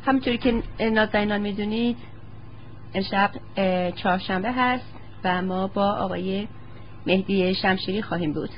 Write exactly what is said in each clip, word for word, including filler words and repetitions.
همونطوری که نازنینان میدونید امشب چهارشنبه هست و ما با آقای مهدی شمشیری خواهیم بود.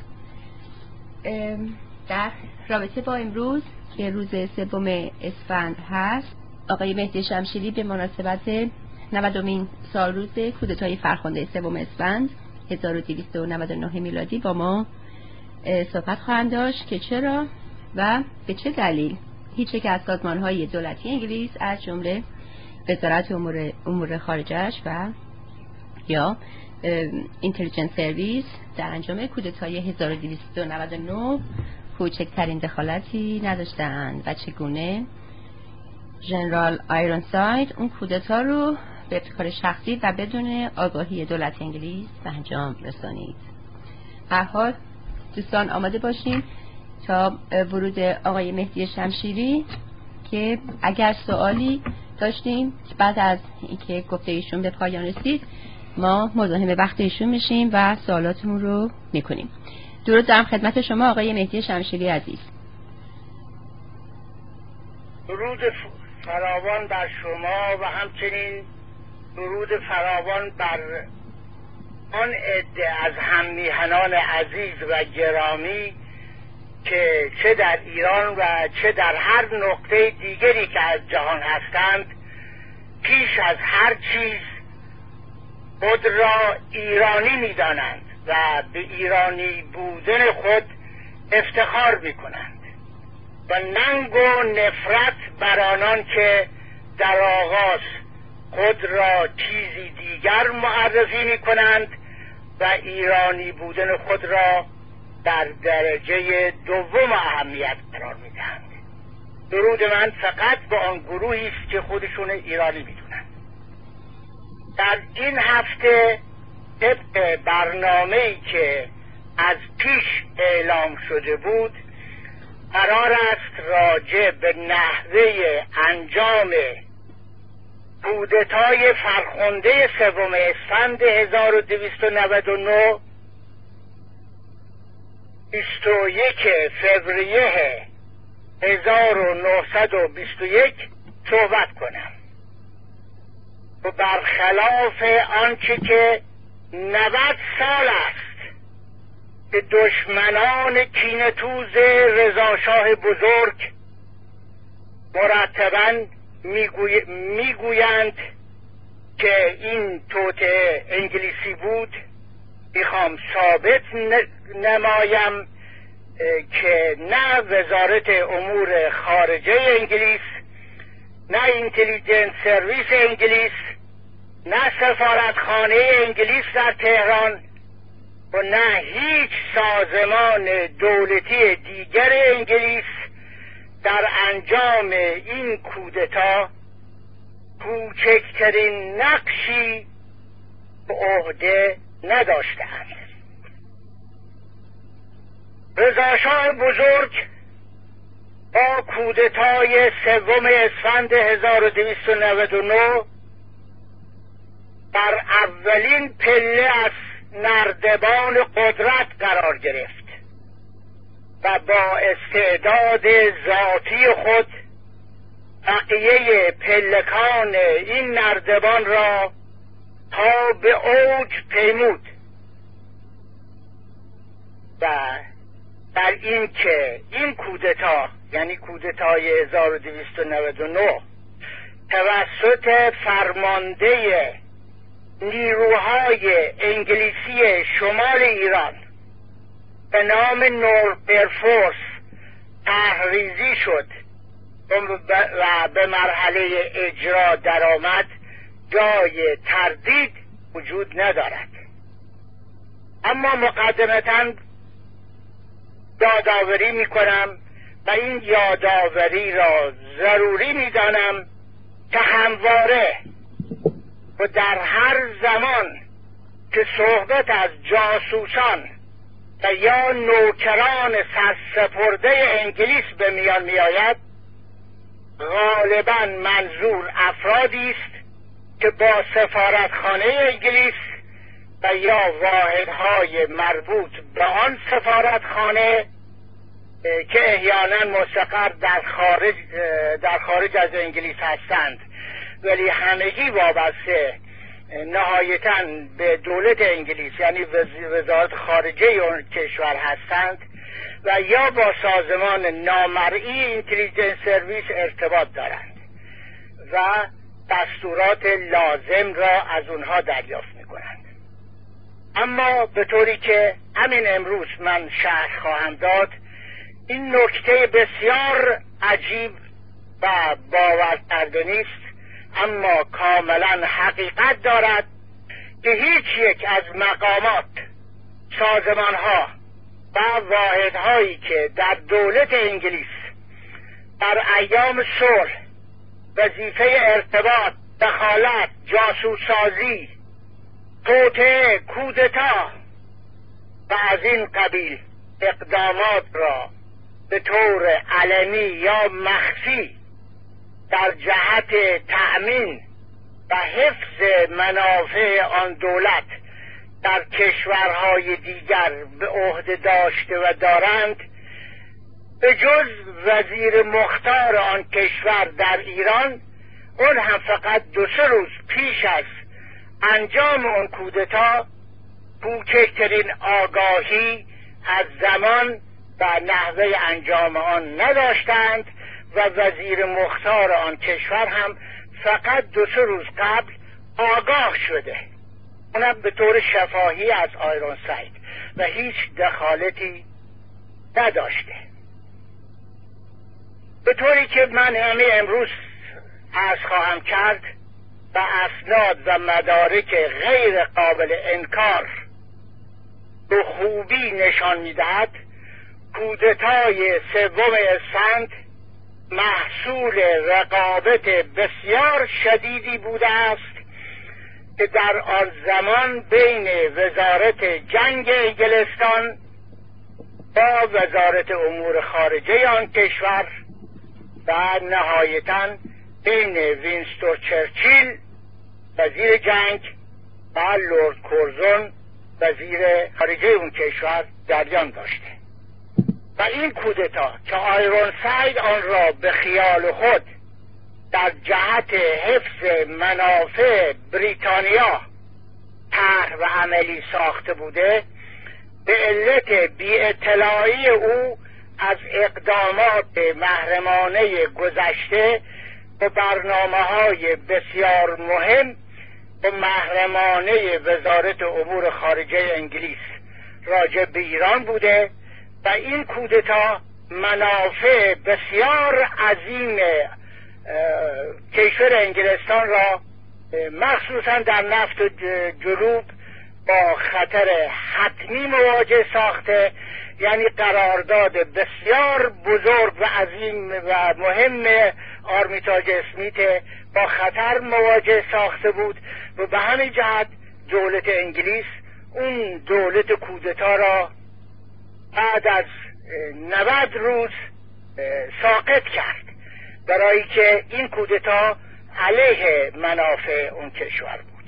در رابطه با امروز که روز سوم اسفند هست، آقای مهدی شمشیری به مناسبت نودمین سالروز کودتای فرخنده سوم اسفند هزار و دویست و نود و نه میلادی با ما صحبت خواهند داشت که چرا و به چه دلیل هیچ یک از سازمان‌های دولتی انگلیس از جمله وزارت امور امور خارجه و یا اینتلیجنس سرویس در انجام کودتای هزار و دویست و نود و نه کوچکترین دخالتی نداشتند و چگونه ژنرال آیرونساید اون کودتا رو به ابتکار شخصی و بدون آگاهی دولت انگلیس به انجام رسانید. هر حال دوستان آماده باشیم تا ورود آقای مهدی شمشیری که اگر سوالی داشتیم بعد از اینکه گفته ایشون به پایان رسید ما مزاحم وقت ایشون میشیم و سوالاتمون رو میکنیم. درود دارم خدمت شما آقای مهدی شمشیری عزیز. درود فراوان بر شما و همچنین درود فراوان بر آن عده از هممیهنان عزیز و گرامی که چه در ایران و چه در هر نقطه دیگری که از جهان هستند پیش از هر چیز خود را ایرانی می‌دانند و به ایرانی بودن خود افتخار می‌کنند و ننگ و نفرت بر آنان که در آغاز خود را چیزی دیگر معرفی می‌کنند و ایرانی بودن خود را در درجه دوم اهمیت قرار می‌دهند. درود من فقط به آن گروهی است که خودشون ایرانی می‌دونند. در این هفته طبق برنامه‌ای که از پیش اعلام شده بود قرار است راجع به نحوه انجام کودتای فرخنده سوم اسفند هزار و دویست و نود و نه بیست و یک فوریه هزار و نهصد و بیست و یک صحبت کنم و برخلاف آنچه که نود سال است که دشمنان کینه‌توز رضاشاه بزرگ مرتباً میگوی... میگویند که این توطئه انگلیسی بود، میخوام ثابت نمایم که نه وزارت امور خارجه انگلیس، نه اینتلیجنس سرویس انگلیس، نه سفارتخانه انگلیس در تهران و نه هیچ سازمان دولتی دیگر انگلیس در انجام این کودتا کوچکترین نقشی به عهده نداشتند. رضاشاه بزرگ با کودتای سوم اسفند هزار و دویست و نود و نه بر اولین پله از نردبان قدرت قرار گرفت و با استعداد ذاتی خود بقیه پلکان این نردبان را تا به اوج پیمود و در این که این کودتا یعنی کودتای هزار و دویست و نود و نه توسط فرمانده نیروهای انگلیسی شمال ایران به نام نورپرفورس تحریزی شد و به مرحله اجرا درآمد جای تردید وجود ندارد. اما مقدمتاً یادآوری می کنم و این یادآوری را ضروری می دانم که همواره و در هر زمان که صحبت از جاسوسان و یا نوکران سرسپرده انگلیس به میان می آید غالباً منظور افرادی است که با سفارتخانه انگلیس و یا واحدهای مربوط به آن سفارتخانه که احیانا مستقر در خارج در خارج از انگلیس هستند ولی همگی وابسته نهایتاً به دولت انگلیس یعنی وزارت خارجه اون کشور هستند و یا با سازمان نامرئی اینتلیجنس سرویس ارتباط دارند و دستورات لازم را از اونها دریافت میکنند. اما به طوری که همین امروز من شرح خواهم داد، این نکته بسیار عجیب و باورکردنی است اما کاملا حقیقت دارد که هیچ یک از مقامات، سازمانها و واحدهایی که در دولت انگلیس در ایام صلح وظیفه ارتباط، دخالت، جاسوسسازی، توطئه، کودتا و از این قبیل اقدامات را به طور علنی یا مخفی در جهت تأمین و حفظ منافع آن دولت در کشورهای دیگر به عهده داشته و دارند، به جز وزیر مختار آن کشور در ایران، اون هم فقط دو سه روز پیش از انجام اون کودتا کوچکترین آگاهی از زمان و نحوه انجام آن نداشتند و وزیر مختار آن کشور هم فقط دو سه روز قبل آگاه شده، اونم به طور شفاهی از آیرونساید و هیچ دخالتی نداشته. به طوری که من همه امروز عرض خواهم کرد و اسناد و مدارک غیر قابل انکار به خوبی نشان میدهد کودتای سوم اسفند محصول رقابت بسیار شدیدی بوده است که در آن زمان بین وزارت جنگ انگلستان با وزارت امور خارجه آن کشور و نهایتاً بین وینستون چرچیل وزیر جنگ و لورد کورزون وزیر خارجه اون کشور جریان داشته و این کودتا که آیرونساید آن را به خیال خود در جهت حفظ منافع بریتانیا طرح و عملی ساخته بوده، به علت بی اطلاعی او از اقدامات محرمانه گذشته و برنامه‌های بسیار مهم و محرمانه وزارت امور خارجه انگلیس راجع به ایران بوده و این کودتا منافع بسیار عظیم کشور انگلستان را مخصوصا در نفت جنوب با خطر حتمی مواجه ساخته، یعنی قرارداد بسیار بزرگ و عظیم و مهم آرمیتاژ اسمیت با خطر مواجه ساخته بود و به همین جهت دولت انگلیس اون دولت کودتا را بعد از نود روز ساقط کرد، برای که این کودتا علیه منافع اون کشور بود.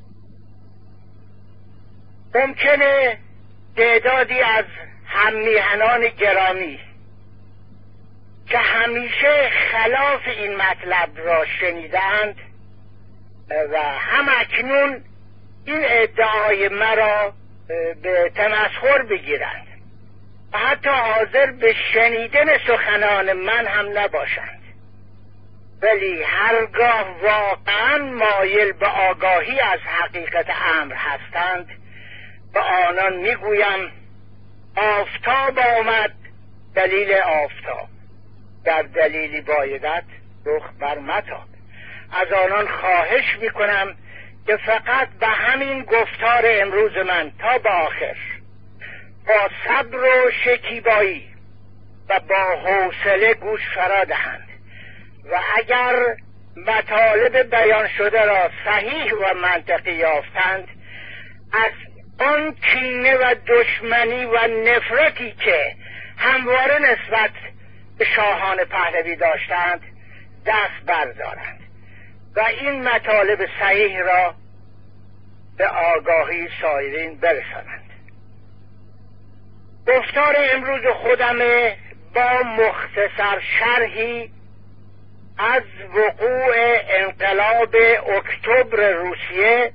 ممکنه تعدادی از هممیهنان گرامی که همیشه خلاف این مطلب را شنیدند و هم اکنون این ادعای مرا به تمسخر بگیرند و حتی حاضر به شنیدن سخنان من هم نباشند، ولی هرگاه واقعا مایل به آگاهی از حقیقت امر هستند به آنان میگویم آفتاب آمد دلیل آفتاب، در دلیلی بایدت رخ بر متاب. از آنان خواهش میکنم که فقط به همین گفتار امروز من تا به آخر با صبر و شکیبایی و با حوصله گوش فرا دهند و اگر مطالب بیان شده را صحیح و منطقی یافتند، از آن کینه و دشمنی و نفرتی که همواره نسبت به شاهان پهلوی داشتند دست بردارند و این مطالب صحیح را به آگاهی سایرین برسانند. گفتار امروز خودم با مختصر شرحی از وقوع انقلاب اکتبر روسیه،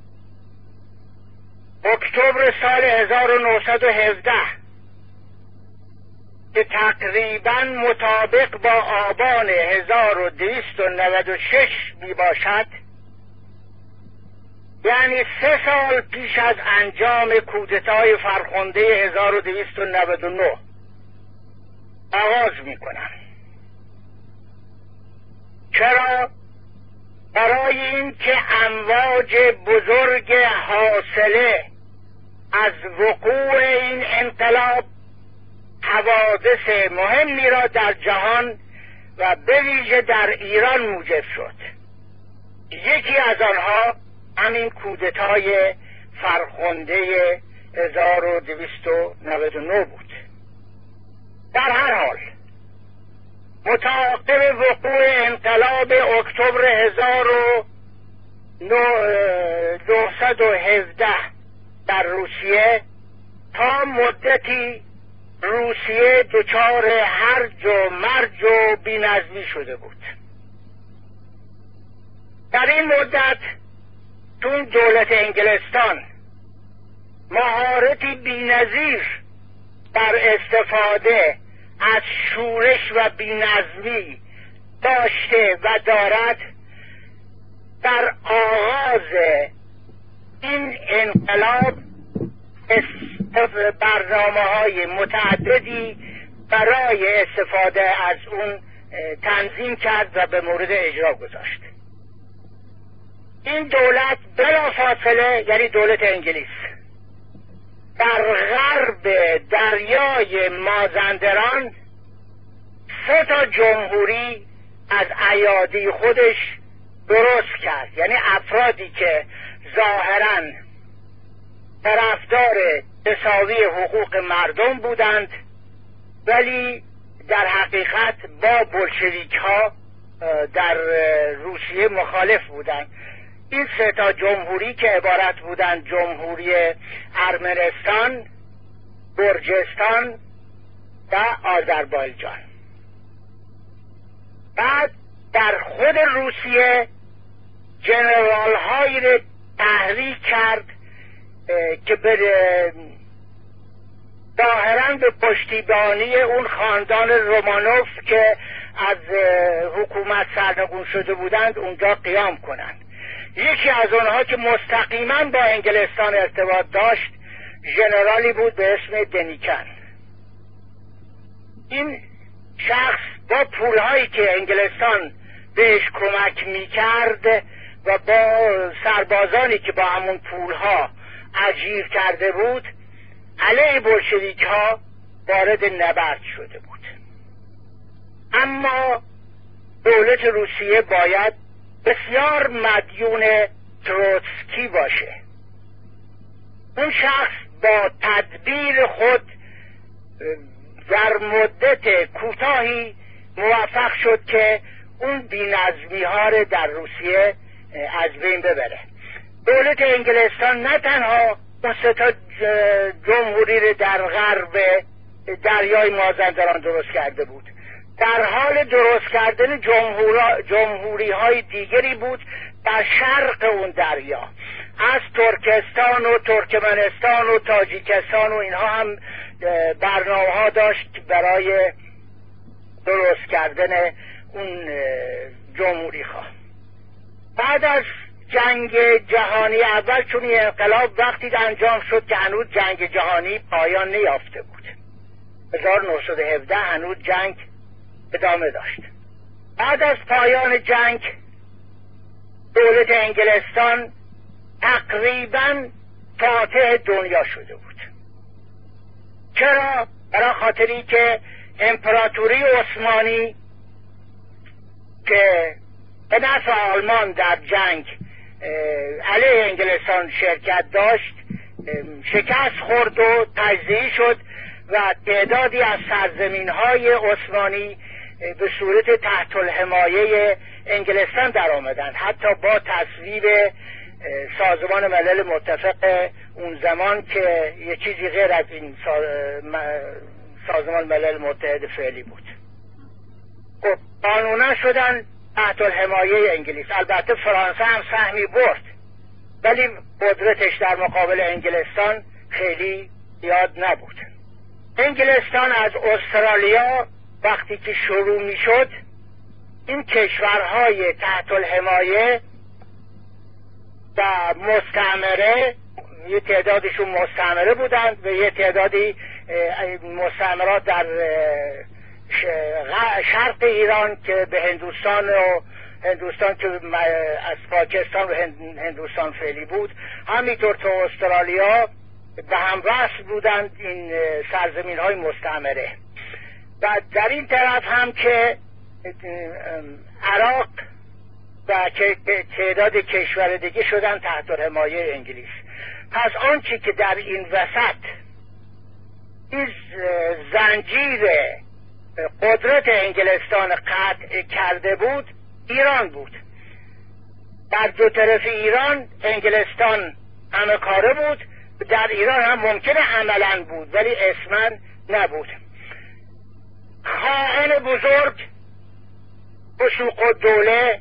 اکتبر سال هزار و نهصد و هفده که تقریبا مطابق با آبان هزار و دویست و نود و شش می باشد، یعنی سه سال پیش از انجام کودتای فرخنده هزار و دویست و نود و نه آغاز می کنم. چرا؟ برای این که امواج بزرگ حاصله از وقوع این انقلاب حوادث مهمی را در جهان و به ویژه در ایران موجب شد. یکی از آنها همین کودتای فرخنده هزار و دویست و نود و نه بود. در هر حال متعاقب وقوع انقلاب اکتبر هزار و نهصد و هفده در روسیه تا مدتی روسیه دچار هرج و مرج و بی‌نظمی شده بود. در این مدت چون دولت انگلستان مهارتی بی‌نظیر در استفاده از شورش و بی‌نظمی داشته و دارد، در آغاز این انقلاب برنامه های متعددی برای استفاده از اون تنظیم کرد و به مورد اجرا گذاشت. این دولت بلافاصله، یعنی دولت انگلیس، در غرب دریای مازندران سه تا جمهوری از ایادی خودش درست کرد، یعنی افرادی که ظاهراً طرفدار تساوی حقوق مردم بودند ولی در حقیقت با بولشویک ها در روسیه مخالف بودند. این سه تا جمهوری که عبارت بودند جمهوری ارمنستان، گرجستان و آذربایجان. بعد در خود روسیه جنرال هایی را تحریک کرد که به ظاهراً به پشتیبانی اون خاندان رومانوف که از حکومت سرنگون شده بودند اونجا قیام کنند. یکی از اونها که مستقیما با انگلستان ارتباط داشت ژنرالی بود به اسم دنیکن. این شخص با پولهایی که انگلستان بهش کمک میکرد و با سربازانی که با همون پولها اجیر کرده بود علیه بولشویک ها وارد نبرد شده بود. اما دولت روسیه باید بسیار مدیون تروتسکی باشه. اون شخص با تدبیر خود در مدت کوتاهی موفق شد که اون بی‌نظمی ها رو در روسیه از بین ببره. دولت انگلستان نه تنها اون سه تا جمهوری رو در غرب دریای مازندران درست کرده بود، در حال درست کردن جمهوری های دیگری بود در شرق اون دریا، از ترکستان و ترکمنستان و تاجیکستان و اینها هم برنامه ها داشت برای درست کردن اون جمهوری ها. بعد از جنگ جهانی اول، چون این انقلاب وقتی انجام شد که هنوز جنگ جهانی پایان نیافته بود، هزار و نهصد و هفده هنوز جنگ ادامه داشت. بعد از پایان جنگ دولت انگلستان تقریبا فاتح دنیا شده بود. چرا؟ برای خاطری که امپراتوری عثمانی که به نفع آلمان در جنگ علیه انگلستان شرکت داشت شکست خورد و تجزیه شد و تعدادی از سرزمین‌های عثمانی به صورت تحت الحمایه انگلستان در آمدند، حتی با تصویب سازمان ملل متفق اون زمان که یه چیزی غیر از این سازمان ملل متحد فعلی بود. خب قانونا شدن تحت الحمایه انگلیس. البته فرانسه هم سهمی برد، ولی قدرتش در مقابل انگلستان خیلی زیاد نبود. انگلستان از استرالیا وقتی که شروع می شد، این کشورهای تحت الحمایه و مستعمره، یه تعدادشون مستعمره بودند و یه تعدادی مستعمرات در شرق ایران که به هندوستان و هندوستان که از پاکستان و هندوستان فعلی بود، همینطور تو استرالیا به هم وصل بودند این سرزمین های مستعمره. و در این طرف هم که عراق و تعداد کشور دیگه شدن تحت حمایه انگلیس. پس آنچه که در این وسط این زنجیر قدرت انگلستان قطع کرده بود ایران بود. در دو طرف ایران انگلستان همه کاره بود، در ایران هم ممکنه عملا بود ولی اسماً نبود. خائن بزرگ وثوق الدوله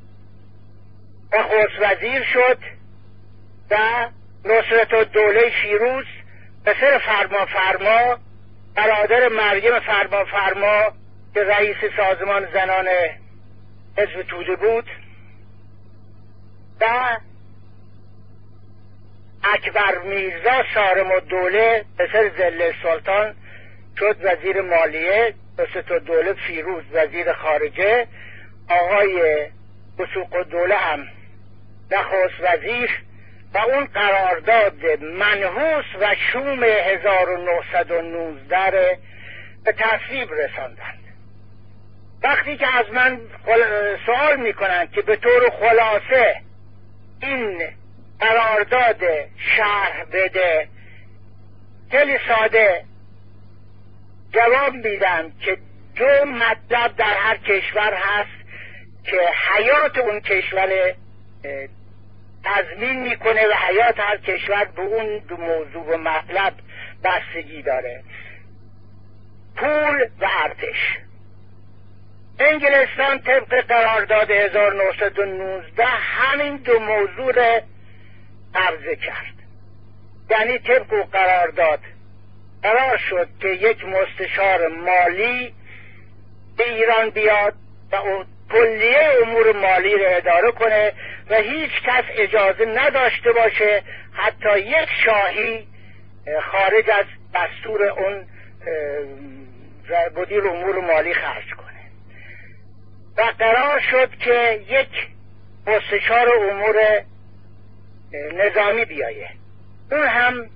نخست وزیر شد و نصرت الدوله شیروز پسر فرما فرما برادر مریم فرما فرما که رئیس سازمان زنان حزب توده بود و اکبر میرزا صارم الدوله پسر ضل سلطان شد وزیر مالیه، نصرت الدوله فیروز وزیر خارجه، آقای وثوق الدوله هم نخست وزیر و اون قرارداد منحوس و شوم هزار و نهصد و نوزده به تصویب رساندند. وقتی که از من سوال میکنند که به طور خلاصه این قرارداد شرح بده، خیلی ساده جواب میدم که دو مطلب در هر کشور هست که حیات اون کشور تضمین میکنه و حیات هر کشور به اون دو موضوع و مطلب بستگی داره: پول و ارتش. انگلستان طبق قرارداد هزار و نهصد و نوزده همین دو موضوع را عرضه کرد. یعنی طبق قرارداد قرار شد که یک مستشار مالی به ایران بیاد و کلیه امور مالی را اداره کنه و هیچ کس اجازه نداشته باشه حتی یک شاهی خارج از دستور اون مدیر امور مالی خرج کنه. و قرار شد که یک مستشار امور نظامی بیایه، اون هم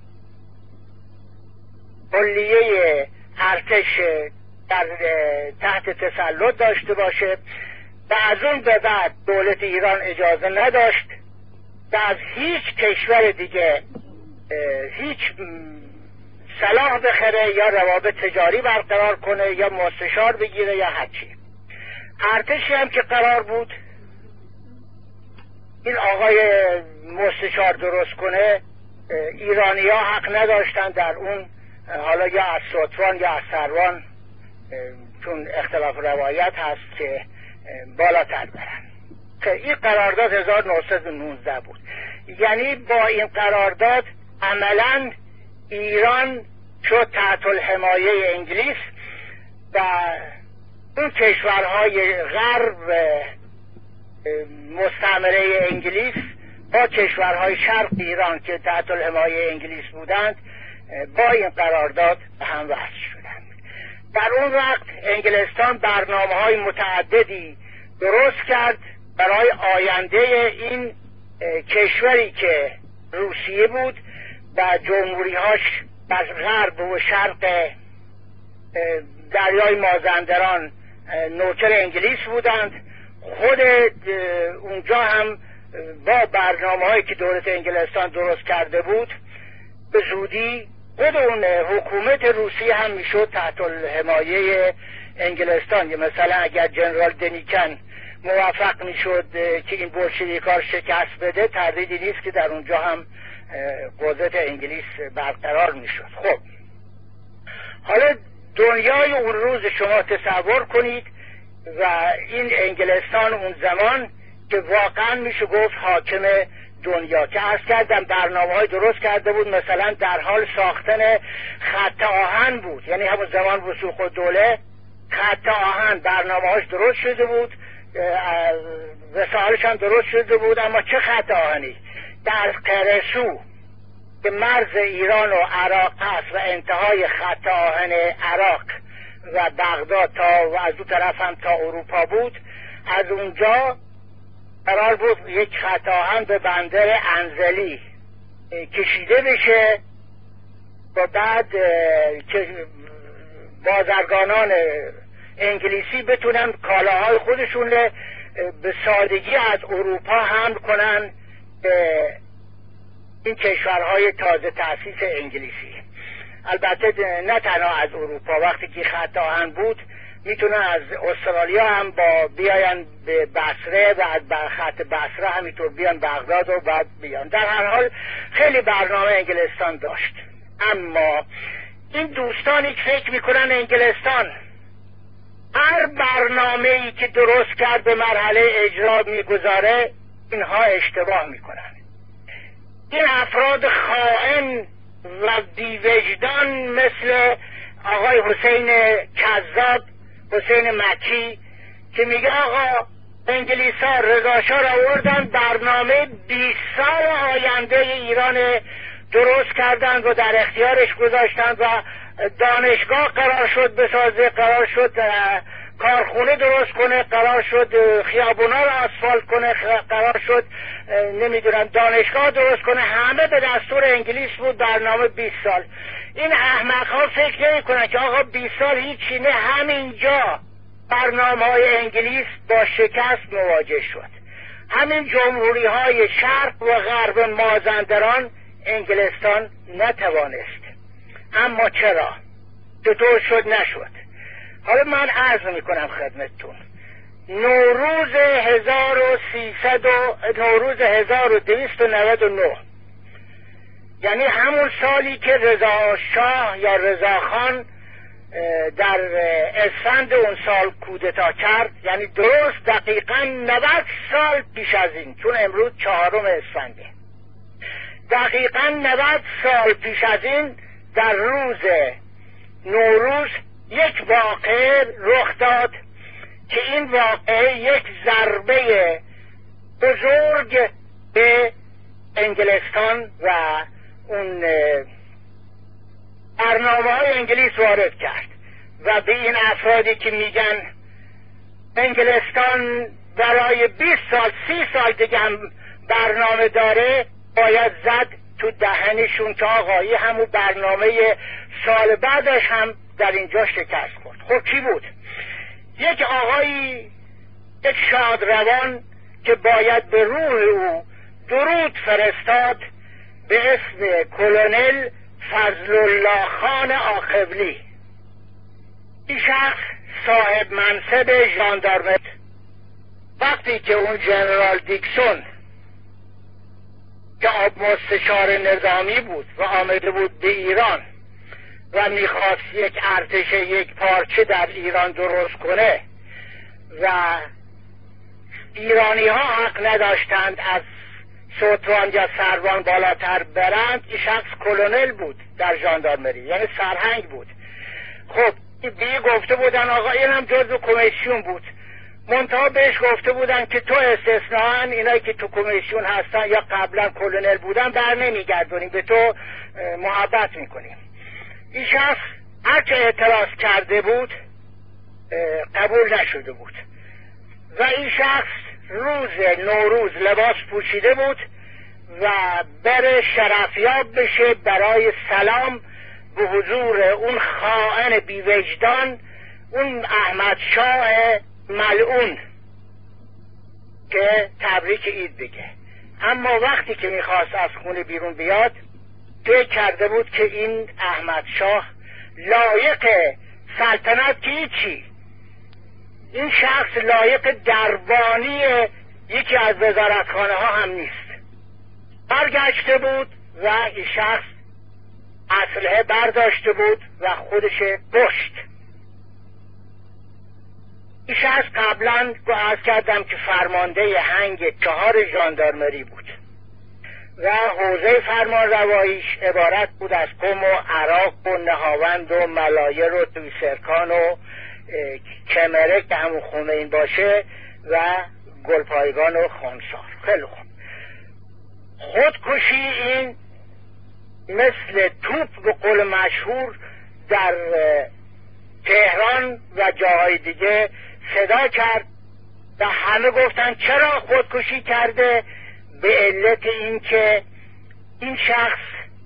کلیه ارتش در تحت تسلط داشته باشه و از اون به بعد دولت ایران اجازه نداشت و از هیچ کشور دیگه هیچ سلاح بخره یا روابط تجاری برقرار کنه یا مستشار بگیره یا هرچی. ارتشی هم که قرار بود این آقای مستشار درست کنه، ایرانی ها حق نداشتن در اون، حالا یا از ستوان یا از سروان، چون اختلاف روایت هست که بالاتر برن. این قرارداد هزار و نهصد و نوزده بود. یعنی با این قرارداد عملاً ایران شد تحت الحمایه انگلیس و اون کشورهای غرب مستعمره انگلیس با کشورهای شرق ایران که تحت الحمایه انگلیس بودند با این قرارداد هم وصل شدند. در اون وقت انگلستان برنامه‌های متعددی درست کرد برای آینده این کشوری که روسیه بود و جمهوری‌هاش از غرب و شرق دریای مازندران نوکر انگلیس بودند. خود اونجا هم با برنامه‌هایی که دولت انگلستان درست کرده بود به زودی خود اون حکومت روسیه هم میشد تحت حمایه انگلستان. یا مثلا اگر جنرال دنیکن موفق میشد که این بولشویک‌ها شکست بده، تردیدی نیست که در اونجا هم قدرت انگلیس برقرار میشد. خب حالا دنیای اون روز شما تصور کنید و این انگلستان اون زمان که واقعا میشه گفت حاکم دنیا، که عرض کردم برنامه های درست کرده بود، مثلا در حال ساختن خط آهن بود، یعنی همون زمان وثوق الدوله خط آهن برنامه هاش درست شده بود، وسایلش هم درست شده بود، اما چه خط آهنی؟ در قرسو که مرز ایران و عراق است و انتهای خط آهن عراق و بغداد تا و از اون طرف هم تا اروپا بود، از اونجا قرار بود یک خط آهن به بندر انزلی کشیده بشه و بعد که بازرگانان انگلیسی بتونن کالاهای خودشون به سادگی از اروپا حمل کنن به این کشورهای تازه تأسیس انگلیسی. البته نه تنها از اروپا، وقتی که خط آهن بود میتونن از استرالیا هم با بیاین به بصره و از خط بصره همینطور بیان بغداد و بعد بیان. در هر حال خیلی برنامه انگلستان داشت، اما این دوستانی که فکر میکنن انگلستان هر برنامه‌ای که درست کرد به مرحله اجرا میگذاره، اینها اشتباه میکنن. این افراد خائن و بی‌وجدان مثل آقای حسین کذاب، حسین مکی، که میگه آقا انگلیس ها رضا شاه را آوردن برنامه بیست سال آینده ایران درست کردن و در اختیارش گذاشتن و دانشگاه قرار شد بسازه، قرار شد کارخونه درست کنه، قرار شد خیابونا رو آسفالت کنه، قرار شد نمیدونم دانشگاه درست کنه، همه به دستور انگلیس بود. برنامه بیست سال. این احمق ها فکر نمی کنن که آقا بیست سال هیچی نه، همینجا برنامه های انگلیس با شکست مواجه شد. همین جمهوری های شرق و غرب مازندران انگلستان نتوانست. اما چرا؟ چطور شد نشد؟ حالا من عرض میکنم خدمتتون. نوروز هزار و سیصد و نوروز هزار و دویست و نود و نه، یعنی همون سالی که رضا شاه یا رضا خان در اسفند اون سال کودتا کرد، یعنی درست دقیقا نود سال پیش از این، چون امروز چهارم اسفنده، دقیقا نود سال پیش از این در روز نوروز یک واقعه رخ داد که این واقعه یک ضربه بزرگ به انگلستان و اون برنامه های انگلیس وارد کرد و به این افرادی که میگن انگلستان برای بیست سال سی سال دیگه هم برنامه داره، باید زد تو دهنشون که آقایی همون برنامه سال بعدش هم در اینجا شکست خورد. خب کی بود؟ یک آقایی، یک شادروان که باید به روح او درود فرستاد، به اسم کلونل فضل الله خان آخولی. این شخص صاحب منصب ژاندارمری، وقتی که اون جنرال دیکسون که مستشار نظامی بود و آمده بود به ایران و میخواست یک ارتش یک پارچه در ایران درست کنه و ایرانی ها حق نداشتند از ستوان یا سروان بالاتر برند، این شخص کلونل بود در ژاندارمری، یعنی سرهنگ بود. خب دیگه گفته بودن آقا این هم جزو کمیسیون بود، منتها بهش گفته بودن که تو استثناً اینایی که تو کمیسیون هستن یا قبلا کلونل بودن بر نمیگردونیم، به تو محبت میکنیم. این شخص هرچه اعتراض کرده بود قبول نشده بود و این شخص روز نوروز لباس پوشیده بود و بره شرفیاب بشه برای سلام به حضور اون خائن بی‌وجدان، اون احمد شاه ملعون، که تبریک عید بگه. اما وقتی که میخواست از خونه بیرون بیاد، فکر کرده بود که این احمد شاه لایق سلطنت که هیچی، این شخص لایق دربانی یکی از وزارتخانه ها هم نیست. برگشته بود و این شخص اسلحه برداشته بود و خودش کشت. این شخص قبلا عرض کردم که فرمانده هنگ چهار ژاندارمری بود و حوزه فرمان رواییش عبارت بود از قم و عراق و نهاوند و ملایر و تویسرکان و کمره که همون خونه این باشه و گلپایگان و خانسار. خیلی خوب. خودکشی این مثل توپ به قول مشهور در تهران و جاهای دیگه صدا کرد و همه گفتن چرا خودکشی کرده؟ به علت این که این شخص،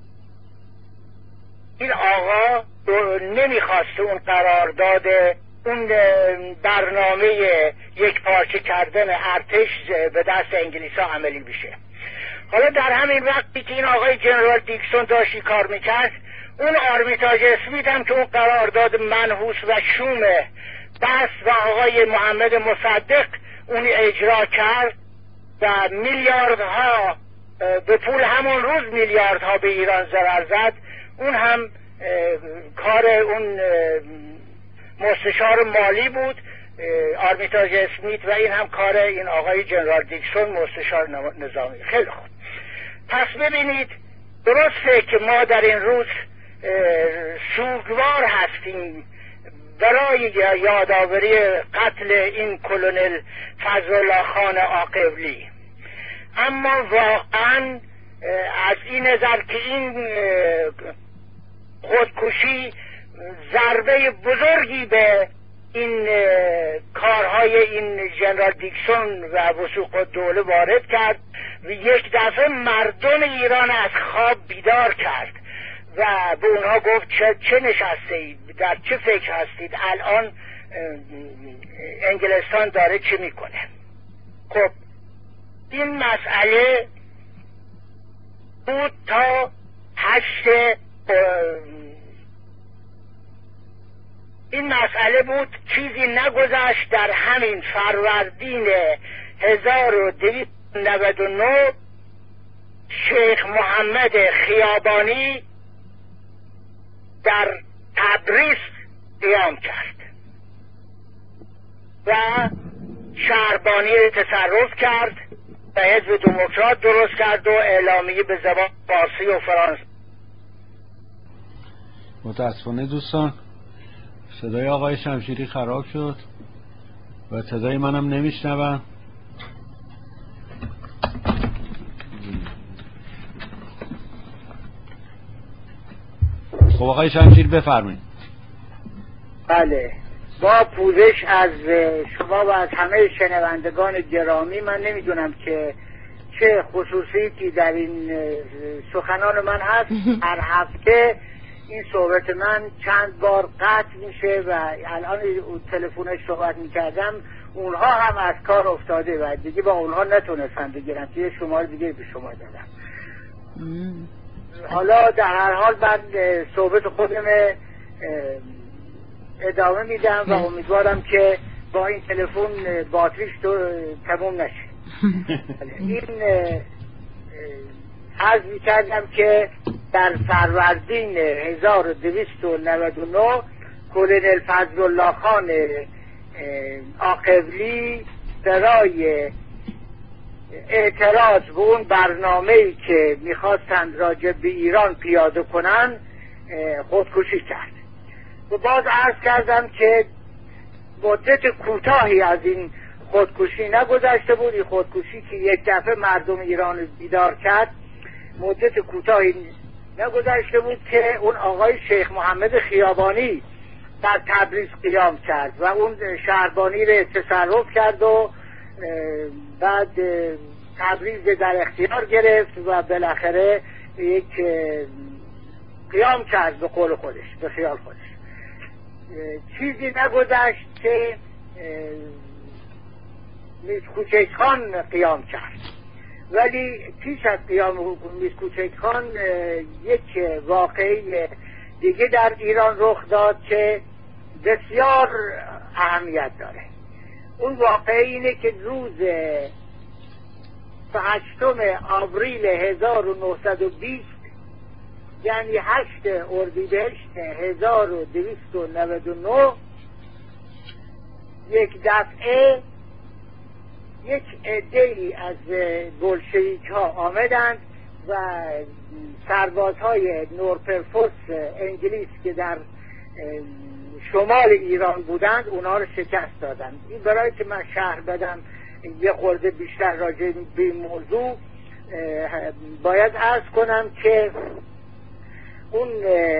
این آقا نمیخواسته اون قرارداد، اون برنامه یک پارچه کردن ارتش به دست انگلیسا عملی بشه. حالا در همین وقتی که این آقای جنرال دیکسون داشتی کار میکرد، اون آرمیتاژ اسمیت هم که اون قرارداد منحوس و شوم بس و آقای محمد مصدق اون اجرا کرد و میلیاردها به پول همون روز میلیاردها به ایران ضرر زد. اون هم کار اون مستشار مالی بود آرمیتاژ اسمیت و این هم کار این آقای جنرال دیکسون مستشار نظامی. خیلی خوب. پس ببینید درسته که ما در این روز سوگوار هستیم برای یادآوری قتل این کلونل فضلالله خان عاقبلی، اما واقعا از این نظر که این خودکشی ضربه بزرگی به این کارهای این جنرال دیکسون و وثوق الدوله وارد کرد و یک دفعه مردم ایران از خواب بیدار کرد و به اونها گفت چه, چه نشسته اید، در چه فکر هستید، الان انگلستان داره چه میکنه. خب این مسئله بود تا هشت این مسئله بود چیزی نگذشت در همین فروردین هزار و دویست و نود و نه شیخ محمد خیابانی در تبریز قیام کرد و شهربانی رو تصرف کرد و حزب دموکرات درست کرد و اعلامیه به زبان فارسی و فرانسه. متاسفانه دوستان صدای آقای شمشیری خراب شد و صدای منم نمیشنوم. خب آقای شمشیری بفرمایید. بله، با پوزش از شما و از همه شنوندگان گرامی، من نمیدونم که چه خصوصیتی در این سخنان من هست. هر هفته این صحبت من چند بار قطع میشه و الان تلفنش صحبت میکردم اونها هم از کار افتاده و دیگه با اونها نتونستم بگیرم که شماره دیگه به شما دادم. حالا در هر حال من صحبت خودم ادامه میدم و امیدوارم که با این تلفن باتریش تو تموم نشه. این عرض میکردم که در فروردین هزار و دویست و نود و نه کلونل فضلالله خان عاقبلی برای اعتراض به اون برنامه‌ای که میخواستند راجع به ایران پیاده کنن خودکشی کرد. و باز عرض کردم که مدت کوتاهی از این خودکشی نگذشته بود. این خودکشی که یک دفعه مردم ایران بیدار کرد مدت کوتاهی نگذشته بود که اون آقای شیخ محمد خیابانی در تبریز قیام کرد و اون شهربانی رو تصرف کرد و بعد تبریز در اختیار گرفت و بالاخره یک قیام کرد به قول خودش، به خیال خودش. چیزی نگذشت که میز کوچک خان قیام کرد، ولی پیش از قیام میز کوچک خان یک واقعه دیگه در ایران رخ داد که بسیار اهمیت داره. اون واقعه اینه که روز هشتم آوریل هزار و نهصد و بیست یعنی هشت اردیبهشت هزار و دویست و نود و نه یک دفعه یک عده‌ای از بولشویک ها آمدند و سربازهای نورپرفورس انگلیس که در شمال ایران بودند اونا رو شکست دادند. این برای که من شرح بدم یه خورده بیشتر راجع به این موضوع باید عرض کنم که اون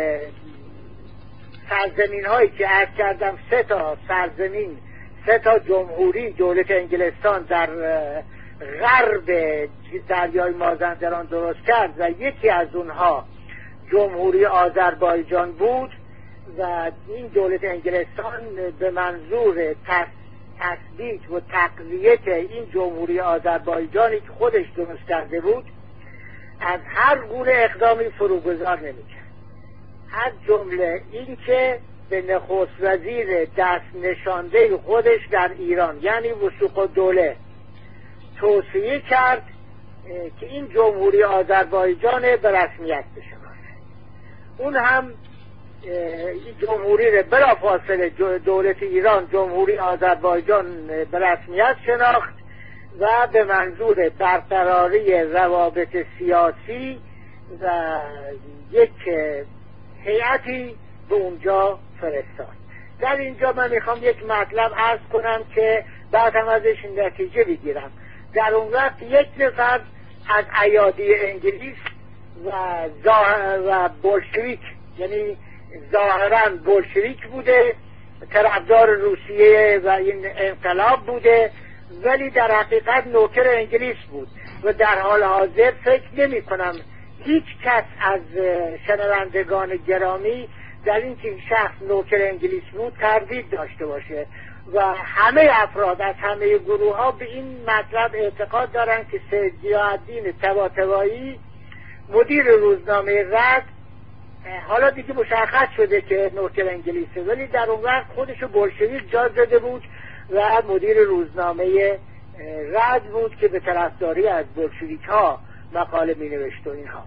سرزمین هایی که عرض کردم سه تا سرزمین سه تا جمهوری دولت انگلستان در غرب دریای مازندران درست کرد و یکی از اونها جمهوری آذربایجان بود و این دولت انگلستان به منظور تثبیت و تقویت این جمهوری آذربایجانی که خودش درست کرده بود از هر گونه اقدامی فروگذار نمی‌کرد، از جمله این که به نخست وزیر دست نشانده خودش در ایران یعنی وثوق الدوله توصیه کرد که این جمهوری آذربایجان به رسمیت بشناسه. اون هم این جمهوری رو بلافاصله دولت ایران جمهوری آذربایجان به رسمیت شناخت و به منظور برقراری روابط سیاسی و یک هیئتی به اونجا فرستاد. در اینجا من میخوام یک مطلب عرض کنم که بعد هم ازش نتیجه بگیرم. در اون وقت یک نفر از ایادی انگلیس و و بولشویک یعنی ظاهرا بولشویک بوده، طرفدار روسیه و این انقلاب بوده، ولی در حقیقت نوکر انگلیس بود و در حال حاضر فکر نمی کنم هیچ کس از شنوندگان گرامی در این که شخص نوکر انگلیس بود تردید داشته باشه و همه افراد از همه گروه ها به این مطلب اعتقاد دارند که سید ضیاءالدین طباطبایی مدیر روزنامه رد حالا دیگه مشخص شده که نوکر انگلیسه، ولی در اون وقت خودشو بولشویک جا داده بود و مدیر روزنامه رد بود که به طرفداری از بولشویک ها مقاله می نوشت و اینها.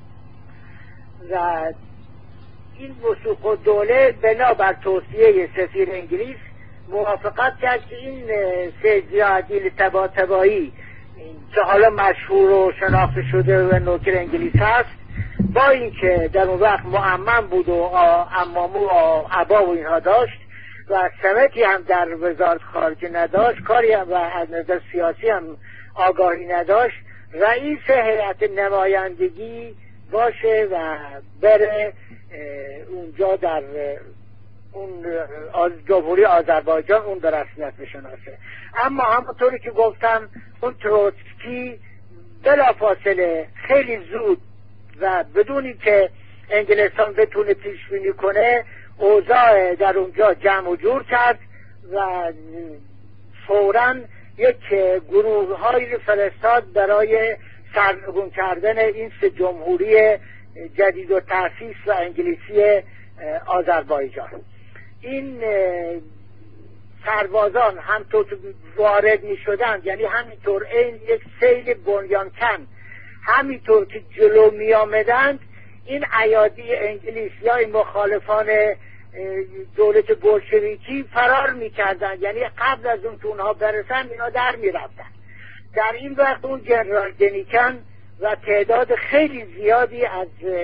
و این وثوق الدوله بنابر توصیه سفیر انگلیس موافقت کرد که این سید ضیاءالدین طباطبایی که حالا مشهور و شناخته شده و نوکر انگلیس هست، با اینکه در اون وقت معمم بود و عمامو و عبا و اینها داشت و سمتی هم در وزارت خارجه نداشت، کاری هم و از نظر سیاسی هم آگاهی نداشت، رئیس هیئت نمایندگی باشه و بره اونجا در اون از جمهوری آذربایجان اون به رسمیت بشناسه. اما همونطوری که گفتم اون تروتسکی بلافاصله خیلی زود و بدونی که انگلستان بتونه پیش بینی کنه اوضاع در اونجا جمع و جور کرد و فوراً یک گروه های فرستاد برای سرنگون کردن این سه جمهوری جدید و تأسیس و انگلیسی آذربایجان. این سربازان همطور که وارد می شدند، یعنی همینطور این یک سیل بنیانکن همینطور که جلو می آمدند، این ایادی انگلیس یا این مخالفان دولت بولشویکی فرار می کردند، یعنی قبل از اون که اونها برسن اینا در می رفتن. در این وقت اون جنرال دنیکن و تعداد خیلی زیادی از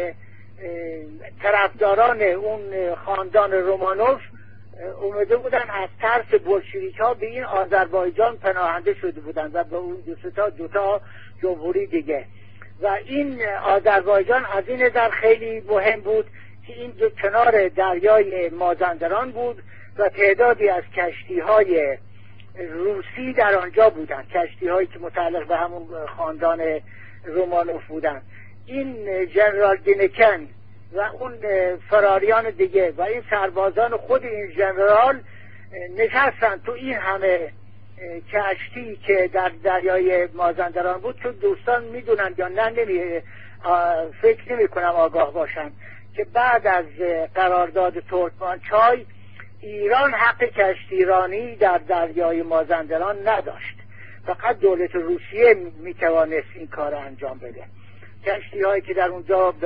طرفداران اون خاندان رومانوف اومده بودن از ترس بولشویک ها به این آذربایجان پناهنده شده بودن و به اون دو تا دو تا جمهوری دیگه. و این آذربایجان از این نظر خیلی مهم بود که این دو کنار دریای مازندران بود و تعدادی از کشتی های روسی در آنجا بودن، کشتی هایی که متعلق به همون خاندان رومانوف بودن. این جنرال دینکن و اون فراریان دیگه و این سربازان خود این جنرال نشستن تو این همه کشتی که در دریای مازندران بود، که دوستان میدونن یا نه نمی فکر نمی کنم آگاه باشن که بعد از قرارداد ترکمانچای ایران حق کشتیرانی در دریای مازندران نداشت، فقط دولت روسیه میتوانست این کار انجام بده. کشتی هایی که در اونجا به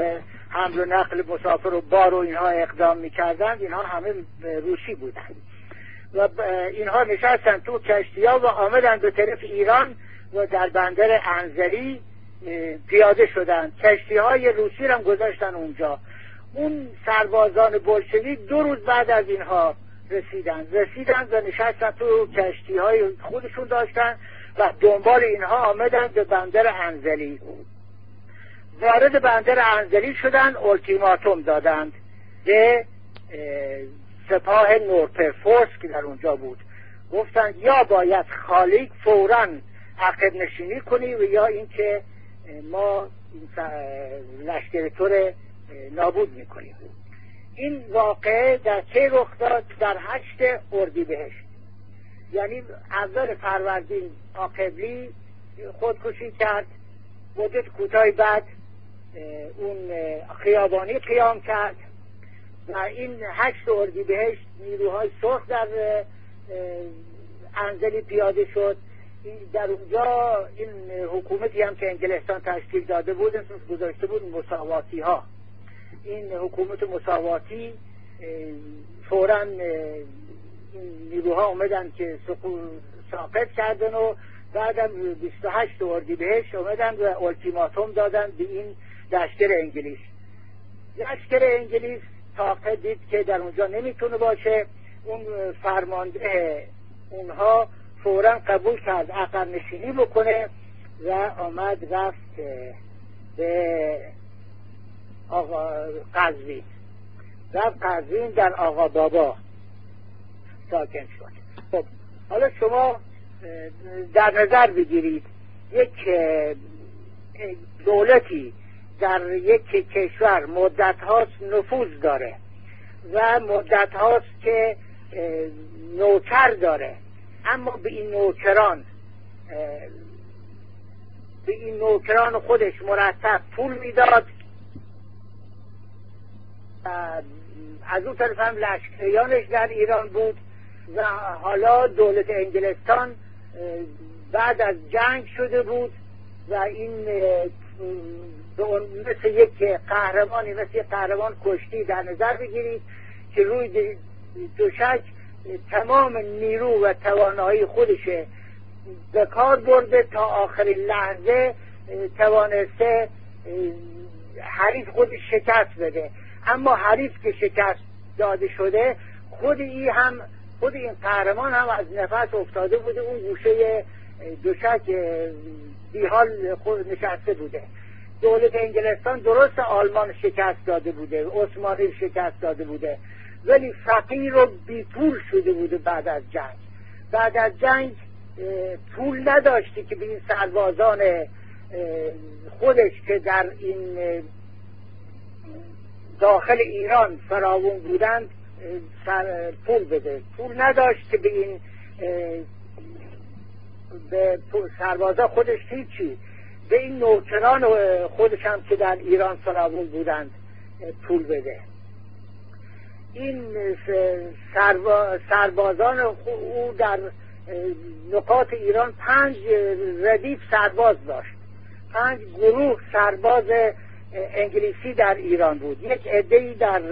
حمل و نقل مسافر و بار و اینها اقدام میکردند، اینها همه روسی بودند و اینها نشستن تو کشتی ها و آمدن به طرف ایران و در بندر انزلی پیاده شدند. کشتی های روسی هم گذاشتن اونجا. اون سربازان بولشویک دو روز بعد از اینها رسیدن رسیدن و نشستن تو کشتی های خودشون داشتن و دنبال اینها آمدن به بندر انزلی. وارد بندر انزلی شدن، التیماتوم دادند به سپاه نورپرفورس که در اونجا بود. گفتند یا باید خالیک فوراً عقب نشینی کنی و یا اینکه ما لشکر تو رو نابود میکنیم. این واقعه در چه رخ داد؟ در هشت اردیبهشت، یعنی اول فروردین عاقبلی خودکشی کرد. مدت کوتاهی بعد اون خیابانی قیام کرد و این هشت اردیبهشت نیروهای سرخ در انزلی پیاده شد. در اونجا این حکومتی هم که انگلستان تشکیل داده بود اسمش گذاشته بود مساواتی ها. این حکومت مساواتی فوراً نیروها اومدن که ساقط کردن و بعدم بیست و هشت اردیبهشت اومدن و التیماتوم دادن به این لشکر انگلیس. لشکر انگلیس طاقت دید که در اونجا نمیتونه باشه. اون فرمانده اونها فوراً قبول کرد عقب نشینی بکنه و آمد رفت به آقا قزوین. رفت قزوین در آقا بابا ساکن شد. خب حالا شما در نظر بگیرید یک دولتی در یک کشور مدت هاست نفوذ داره و مدت هاست که نوکر داره، اما به این نوکران به این نوکران خودش مرتب پول میداد. از اون طرف هم لشکریانش در ایران بود و حالا دولت انگلستان بعد از جنگ شده بود و این مثل یک قهرمانی مثل یک قهرمان کشتی در نظر بگیرید که روی دوشک تمام نیرو و توانایی خودش به کار برده تا آخرین لحظه توانسته حریف خودش شکست بده. اما حریف که شکست داده شده خود این هم خود این قهرمان هم از نفس افتاده بوده، اون گوشه دوشک بیحال خود نشسته بوده. دولت انگلستان درست آلمان شکست داده بوده، عثمانی شکست داده بوده، ولی فقیر و بی پول شده بوده. بعد از جنگ بعد از جنگ پول نداشتی که به این سربازان خودش که در این داخل ایران فراوون بودند سر پول بده. پول نداشت که به این به سربازا خودش هیچی، به این نوکران خودش هم که در ایران فراوون بودند پول بده. این سربازان او در نقاط ایران پنج ردیف سرباز داشت. پنج گروه سرباز انگلیسی در ایران بود. یک عده‌ای در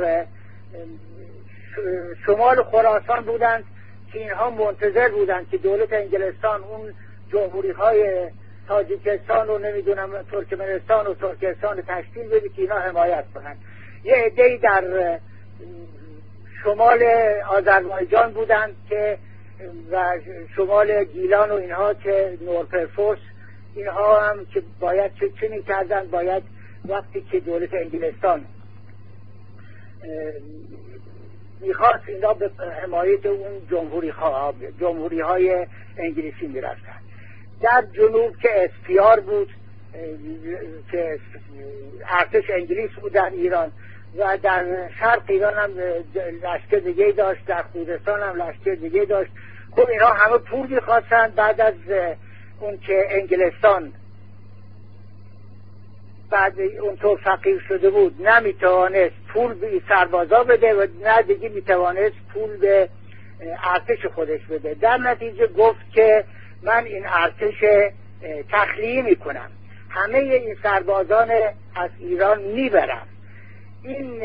شمال خراسان بودند که اینها منتظر بودند که دولت انگلستان اون جمهوری های تاجیکستان و نمیدونم ترکمنستان و ترکستان تشکیل بده که اینا حمایت کنند. یه عده‌ای در شمال آذربایجان بودند که و شمال گیلان و اینها که نورپرفورس اینها هم که باید چه چه می‌کردن، باید وقتی که دولت انگلستان میخواست اینا به حمایت اون جمهوری ها جمهوری های انگلیسی میرفتن. در جنوب که اسپیار بود که ارتش انگلیس بود در ایران و در شرق ایران هم لشکر دیگه داشت، در خوزستان هم لشکر دیگه داشت. خب اینا همه پول میخواستن. بعد از اون که انگلستان بعد اونطور فقیر شده بود نمیتوانست پول به سربازا بده و نه دیگه میتوانست پول به ارتش خودش بده. در نتیجه گفت که من این ارتش تخلیه میکنم، همه این سربازان از ایران میبرم این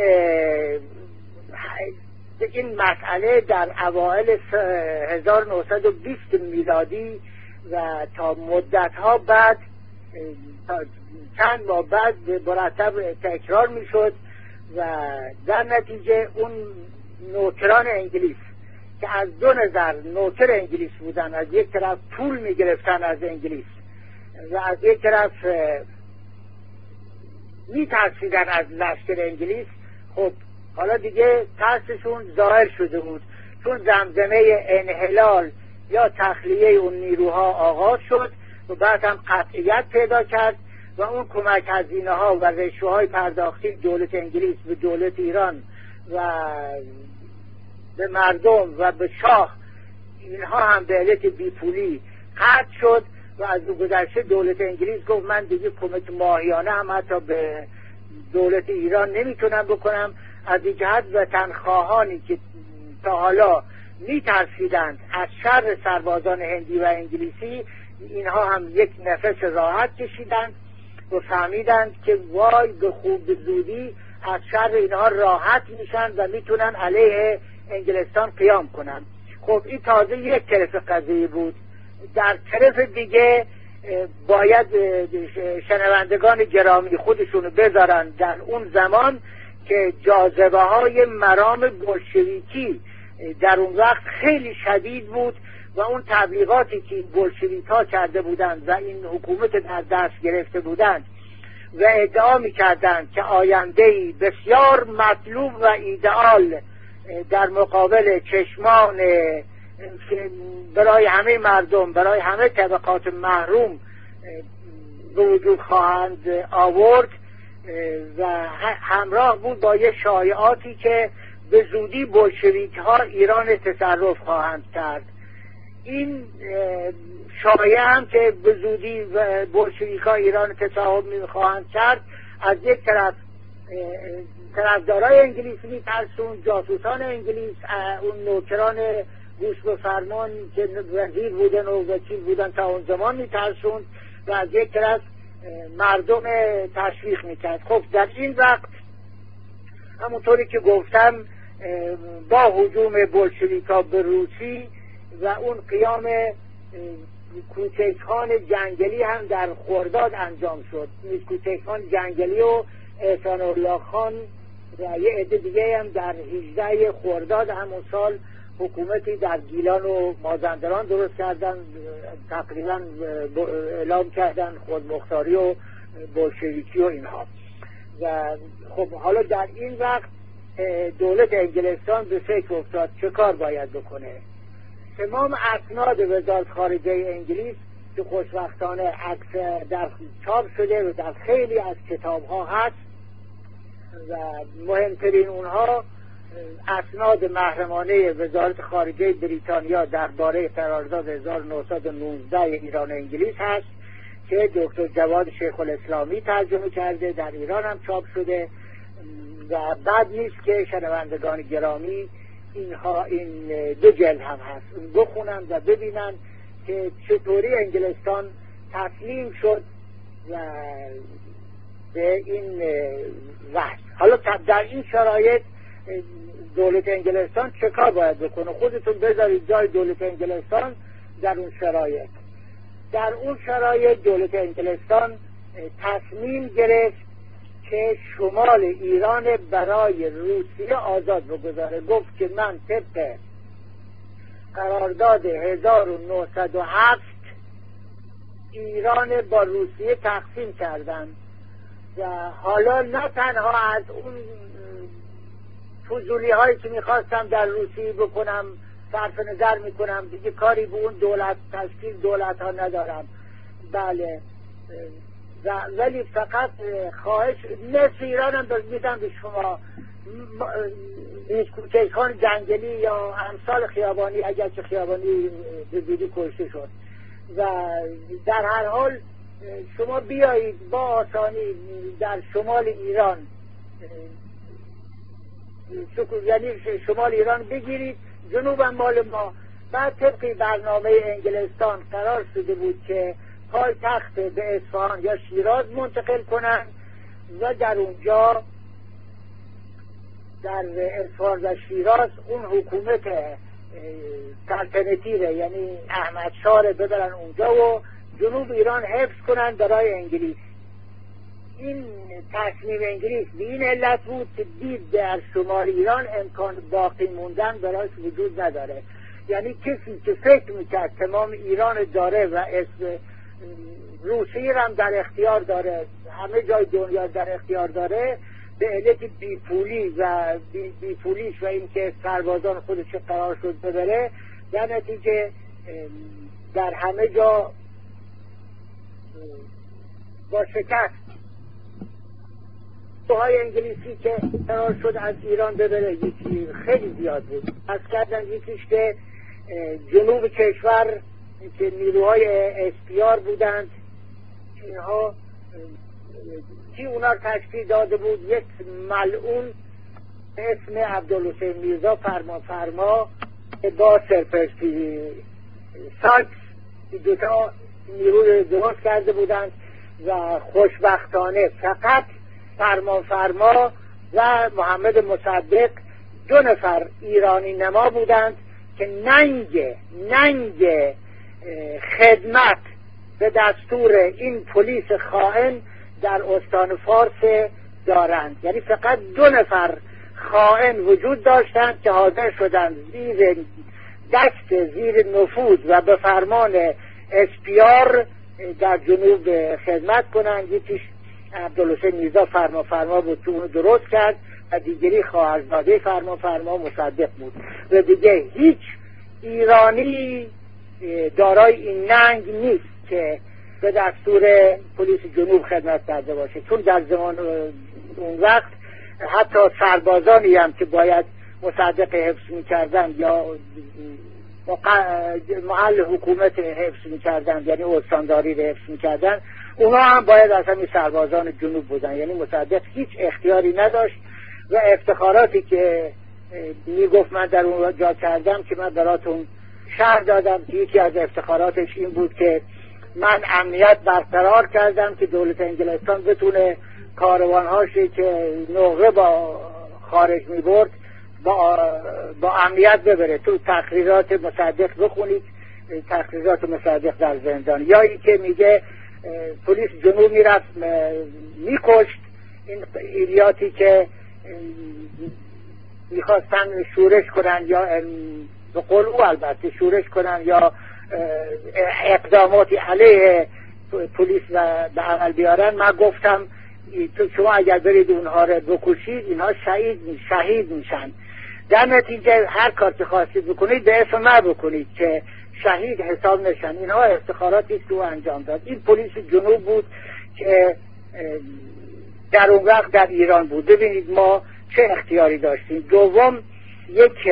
این مسئله در اوائل هزار و نهصد و بیست میلادی و تا مدتها بعد تا چند ماه بعد مرتب تکرار میشد و در نتیجه اون نوکران انگلیس که از دو نظر نوکر انگلیس بودن، از یک طرف پول میگرفتن از انگلیس و از یک طرف میترسیدن از لشکر انگلیس، خب حالا دیگه ترسشون ظاهر شده بود، چون زمزمه انحلال یا تخلیه اون نیروها آغاز شد و بعد هم قطعیت پیدا کرد و اون کمک هزینه ها و رشوه های پرداختی دولت انگلیس به دولت ایران و به مردم و به شاه، اینها هم به علت بیپولی قطع شد و از گذشته دولت انگلیس گفت من دیگه کمک ماهیانه هم حتی به دولت ایران نمیتونم بکنم. از این جهت وطنخواهانی که تا حالا میترسیدند از شر سربازان هندی و انگلیسی، اینها هم یک نفس راحت کشیدند و فهمیدند که وای به خوب به زودی از شر اینها راحت میشن و میتونن علیه انگلستان قیام کنن. خب این تازه یک طرف قضیه بود. در طرف دیگه باید شنوندگان گرامی خودشونو بذارن در اون زمان که جاذبه های مرام بولشویکی در اون وقت خیلی شدید بود و اون تبلیغاتی که بولشویک ها کرده بودند و این حکومت در دست گرفته بودند و ادعا میکردند که آینده‌ای بسیار مطلوب و ایدئال در مقابل چشمان برای همه مردم، برای همه طبقات محروم به وجود خواهند آورد و همراه بود با یه شایعاتی که به زودی بولشویک ها ایران تصرف خواهند کرد. این شایعه هم که به زودی بولشویک ها ایران تصرف خواهند کرد، از یک طرف طرفدارای انگلیس میترسون، جاسوسان انگلیس، اون نوکران گوش به فرمان که وزیر بودن و وکیل بودن تا اون زمان میترسون و از یک طرف مردم تشویق میکرد. خب در این وقت همونطوری که گفتم با هجوم بولشویکا به روسی و اون قیام کوچکخان جنگلی هم در خرداد انجام شد. کوچکخان جنگلی و احسان الله خان و یه عده دیگه هم در هجده خرداد همون سال حکومتی در گیلان و مازندران درست کردن، تقریبا اعلام کردن خودمختاری و بولشویکی و اینها. و خب حالا در این وقت دولت انگلستان به فکر افتاد چه کار باید بکنه. تمام اسناد وزارت خارجه انگلیس که خوشبختانه عکس در چاپ شده و در خیلی از کتاب ها هست و مهمترین اونها اسناد محرمانه وزارت خارجه بریتانیا درباره قرارداد هزار و نهصد و نوزده ایران و انگلیس هست که دکتر جواد شیخ الاسلامی ترجمه کرده، در ایران هم چاپ شده و بعد نیست که شنوندگان گرامی اینها این دو جلد هم هست بخونن و ببینن که چطوری انگلستان تسلیم شد و به این وحش. حالا در این شرایط دولت انگلستان چه کار باید بکنه؟ خودتون بذارید جای دولت انگلستان در اون شرایط. در اون شرایط دولت انگلستان تصمیم گرفت که شمال ایران برای روسیه آزاد بگذاره. گفت که من طبق قرارداد هزار و نهصد و هفت ایران با روسیه تقسیم کردن و حالا نه تنها از اون فضولی هایی که میخواستم در روسیه بکنم صرف نظر میکنم، دیگه کاری به اون دولت تشکیل دولت ها ندارم، بله، ولی فقط خواهش نصف ایران هم میدم به شما، کوچکخان جنگلی یا امثال خیابانی، اگر که خیابانی به زودی کشته شد و در هر حال شما بیایید با آسانی در شمال ایران، یعنی شمال ایران بگیرید، جنوب هم مال ما. بعد طبق برنامه انگلستان قرار شده بود که پای تخت به اصفهان یا شیراز منتقل کنند و در اونجا در اصفهان و شیراز اون حکومت سلطنتی ره، یعنی احمد شاه رو ببرن اونجا و جنوب ایران حفظ کنن برای انگلیس. این تصمیم انگلیس به این علت بود که دید در شمال ایران امکان باقی موندن برایش وجود نداره. یعنی کسی که فکر میکرد تمام ایران داره و اسم روسیه هم در اختیار داره، همه جای دنیا در اختیار داره، به علت بیپولی و بی بیپولیش و اینکه سربازان خودش قرار شد ببره، در نتیجه در همه جا با شکست توهای انگلیسی که قرار شد از ایران ببره یکی خیلی زیاد بود. از کردن یکیش که جنوب کشور که نیروهای اسپیار بودند، اینها کی اونا تشکیل داده بود؟ یک ملعون اسم عبدالحسین میرزا فرما فرما با سرپرستی ساکس دوتا نیروی درست کرده بودند و خوشبختانه فقط فرما فرما و محمد مصدق دو نفر ایرانی نما بودند که ننگ ننگ خدمت به دستور این پلیس خائن در استان فارس دارند. یعنی فقط دو نفر خائن وجود داشتند که حاضر شدند زیر دست زیر نفوذ و به فرمان اسپیار در جنوب خدمت کنند. یکیش عبدالحسین میرزا فرما فرما بود که اونو درست کرد و دیگری خواهرزاده فرما فرما مصدق بود و دیگه هیچ ایرانی دارای این ننگ نیست که به دستور پلیس جنوب خدمت کرده باشه، چون در زمان اون وقت حتی سربازانی هم که باید مصدق حفظ میکردن یا محل حکومت حفظ میکردن، یعنی استانداری رو حفظ میکردن، اونا هم باید از همین سربازان جنوب بودن. یعنی مصدق هیچ اختیاری نداشت و افتخاراتی که میگفت من در اون جا کردم که من براتون شرح دادم که یکی از افتخاراتش این بود که من امنیت برقرار کردم که دولت انگلستان بتونه کاروانهاشی که نقره با خارج می برد با, با امنیت ببره. تو تقریرات مصدق بخونید، تقریرات مصدق در زندان، یا این که میگه پلیس جنوب میرفت میکشت این ایلیاتی که میخواستن شورش کنن یا به قول او البته شورش کنن یا اقداماتی علیه پلیس و به عمل بیارن. من گفتم تو شما اگر برید اونها رو بکشید اینها شهید شهید میشن. در نتیجه هر کار که خواستید بکنید به اسم من بکنید که شهید حساب نشن. اینها افتخاراتی که او انجام داد. این پلیس جنوب بود که در اون وقت در ایران بود. ببینید ما چه اختیاری داشتیم. دوم، یک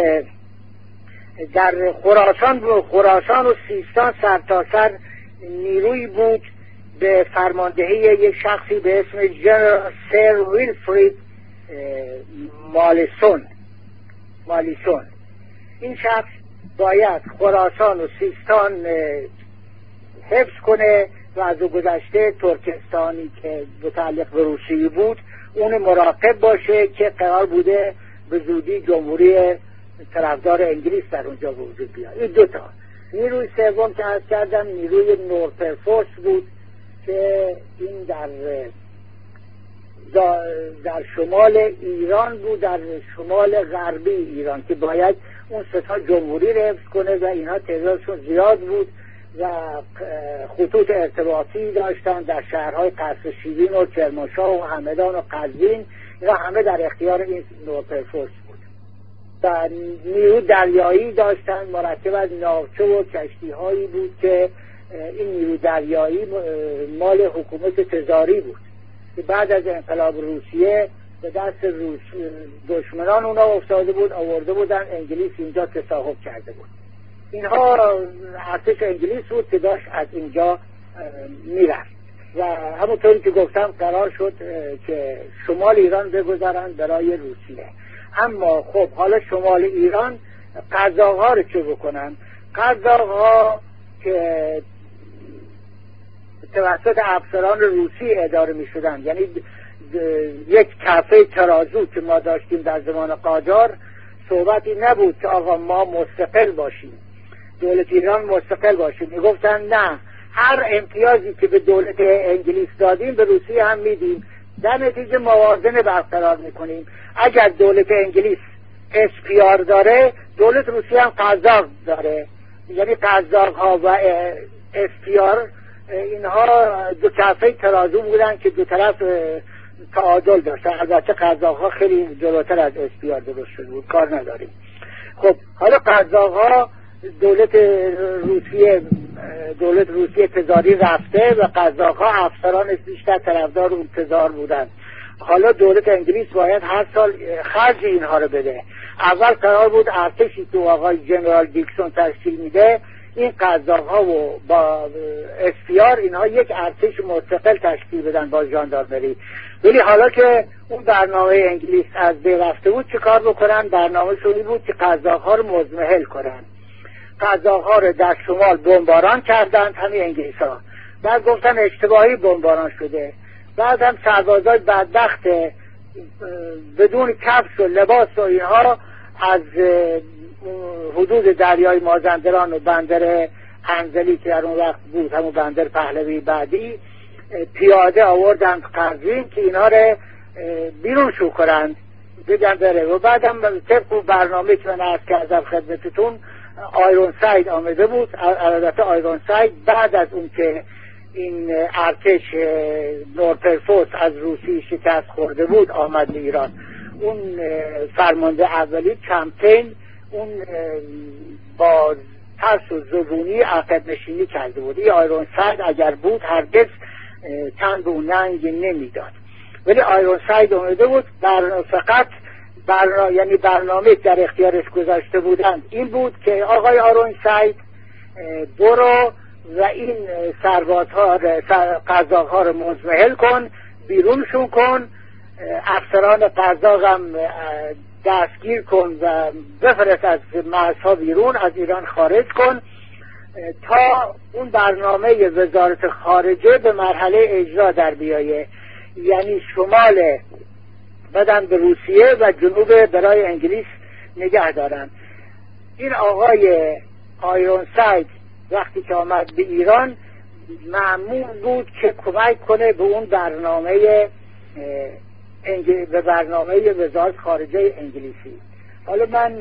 در خراسان خراسان و سیستان سرتاسر نیروی بود به فرماندهی یک شخصی به اسم جنرال سر ویلفرید مالیسون مالیسون این شخص باید خراسان و سیستان حفظ کنه و از گذشته ترکستانی که متعلق به روسیه بود اون مراقب باشه که قرار بوده به زودی جمهوری طرفدار انگلیس در اونجا وجود بیاد. این دوتا. نیروی سوم که عرض کردم نیروی نورپرفورس بود که این در در شمال ایران بود، در شمال غربی ایران، که باید اون ستا جمهوری رو حفظ کنه و اینها تعدادشون زیاد بود و خطوط ارتباطی داشتن در شهرهای قصر شیرین و کرمانشاه و همدان و قزوین و همه در اختیار این نورپرفورس بود. و نیرو دریایی داشتن مرکب از ناوچه و کشتی هایی بود که این نیرو دریایی مال حکومت تزاری بود که بعد از انقلاب روسیه به دست روس دشمنان اونا افتاده بود، آورده بودن انگلیس اینجا تصاحب کرده بود. اینها ارتش انگلیس بود که داشت از اینجا میرفت و همونطوری که گفتم قرار شد که شمال ایران بگذارن برای روسیه. اما خب حالا شمال ایران قزاق‌ها رو چه بکنن؟ قزاق‌ها که توسط افسران روسی اداره می شدن، یعنی یک کفه ترازو که ما داشتیم در زمان قاجار صحبتی نبود که آقا ما مستقل باشیم، دولت ایران مستقل باشیم. میگفتن نه، هر امتیازی که به دولت انگلیس دادیم به روسیه هم میدیم، در نتیجه موازنه برقرار میکنیم. اگر دولت انگلیس اس پی آر داره، دولت روسیه هم قزاق داره، یعنی قزاق ها و اس پی آر اینها دو کفه ترازو بودن که دو طرف تعادل داشتن. البته قزاق ها خیلی جلوتر از اس پی آر درست شده بود، کار نداریم. خب حالا قزاق ها دولت روسیه دولت روسیه تزاری رفته و قزاق ها افسرانش بیشتر طرفدار اون تزار بودن. حالا دولت انگلیس باید هر سال خرج اینها رو بده. اول قرار بود ارتشی که آقای جنرال دیکسون تشکیل میده، این قزاق ها و با اس پی آر اینها یک ارتش مستقل تشکیل بدن با ژاندارمری. ولی حالا که اون برنامه انگلیس از بین رفته بود، چه کار بکنن؟ برنامه شونی بود که قزاق ها رو مزمحل کنن. قزاق ها رو در شمال بمباران کردند همین انگلیس ها، بعد گفتن اشتباهی بمباران شده. بعد هم سربازای بدبخت بدون کفش و لباس و اینها از حدود دریای مازندران و بندر انزلی که در اون وقت بود، همون بندر پهلوی بعدی، پیاده آوردند قزوین که اینا رو بیرون شو کنند بگن بره. و بعد هم طبق برنامه که من عرض کردم خدمتتون، آیرون ساید آمده بود. البته آیرون ساید بعد از اون که این ارتش نورپرفوس از روسی شکست خورده بود آمد به ایران. اون فرمانده اولی کمپین اون با ترس و زبونی عقب نشینی کرده بود. این آیرون ساید اگر بود هرگز تن به اون ننگ نمیداد. ولی آیرون ساید اومده بود، بر فقط برنا... یعنی برنامه در اختیارش گذاشته بودند این بود که آقای آیرون ساید برو و این سربازها قزاق ها رو مزمحل کن، بیرونشون کن، افسران قزاق هم دستگیر کن و بفرست از مرزها بیرون، از ایران خارج کن تا اون برنامه وزارت خارجه به مرحله اجرا در بیایه. یعنی شمال بدن به روسیه و جنوب برای انگلیس نگه دارن. این آقای آیرون ساید وقتی که آمد به ایران معمول بود که کمک کنه به اون برنامه انگل... به برنامه وزارت خارجه انگلیسی. حالا من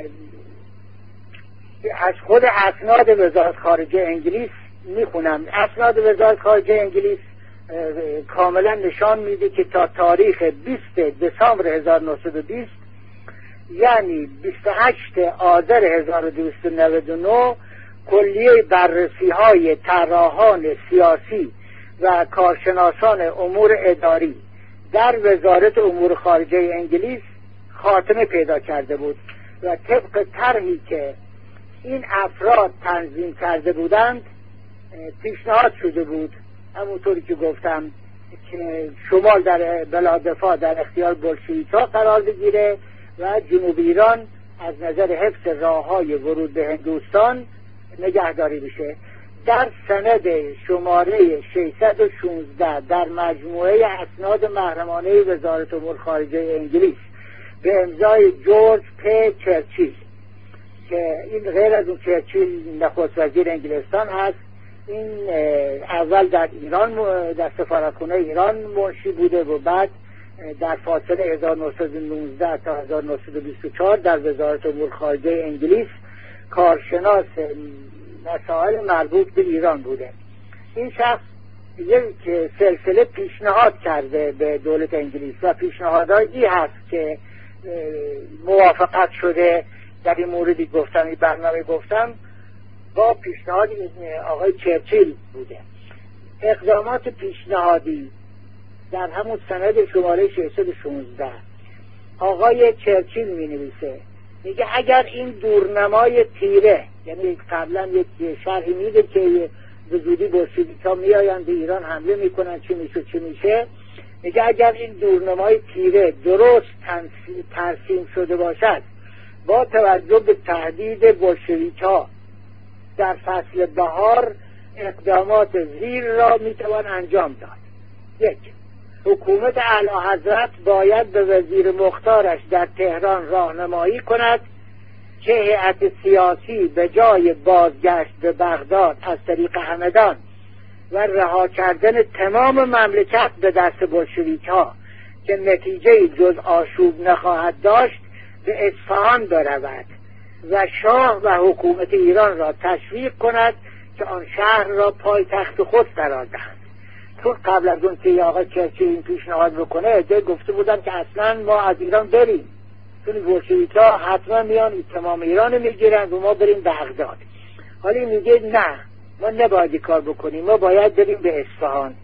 از خود اسناد وزارت خارجه انگلیس میخونم. اسناد وزارت خارجه انگلیس کاملا نشان میده که تا تاریخ بیست دسامبر هزار و نهصد و بیست، یعنی بیست و هشتم آذر هزار و دویست و نود و نه، کلیه بررسی های طراحان سیاسی و کارشناسان امور اداری در وزارت امور خارجه انگلیس خاتمه پیدا کرده بود و طبق طرحی که این افراد تنظیم کرده بودند پیشنهاد شده بود، همونطوری که گفتم، که شمال در بلادفاع در اختیار بولشویک‌ها قرار بگیره و جنوب ایران از نظر حفظ راه‌های ورود به هندوستان نگهداری بشه. در سند شماره ششصد و شانزده در مجموعه اسناد محرمانه وزارت امور خارجه انگلیس به امضای جورج پی چرچیل، که این غیر از اون چرچیل نخست وزیر انگلستان هست، این اول در ایران در سفارتخانه ایران منشی بوده و بعد در فاصله هزار و نهصد و نوزده تا هزار و نهصد و بیست و چهار در وزارت امور خارجه انگلیس کارشناس مسائل مربوط به ایران بوده. این شخص یک سلسله پیشنهاد کرده به دولت انگلیس و پیشنهادهایی هست که موافقت شده در این موردی گفتم، این برنامه گفتم با پیشنهاد آقای چرچیل بوده. اقدامات پیشنهادی در همون سند شماره ششصد و شانزده آقای چرچیل می نویسه، میگه اگر این دورنمای تیره، یعنی قبلا یک شرحی میده که به زودی بولشویک‌ها میآیند به ایران حمله میکنن چی میشه چی میشه، میگه اگر این دورنمای تیره درست ترسیم شده باشد با توجه به تهدید بولشویک‌ها در فصل بهار اقدامات زیر را میتوان انجام داد. یک، حکومت اعلیحضرت باید به وزیر مختارش در تهران راهنمایی کند که هیئت سیاسی به جای بازگشت به بغداد از طریق همدان و رها کردن تمام مملکت به دست بلشویک‌ها که نتیجه جز آشوب نخواهد داشت، به اصفهان برود و شاه و حکومت ایران را تشویق کند که آن شهر را پایتخت خود قرار دهند. چون قبل از اون که آقا چرچیل این پیشنهاد بکنه عده گفته بودن که اصلا ما از ایران بریم، چون بلشویک‌ها حتما میان تمام ایران میگیرن و ما بریم بغداد. حالی میگه نه، ما نباید کار بکنیم، ما باید بریم به اصفهان.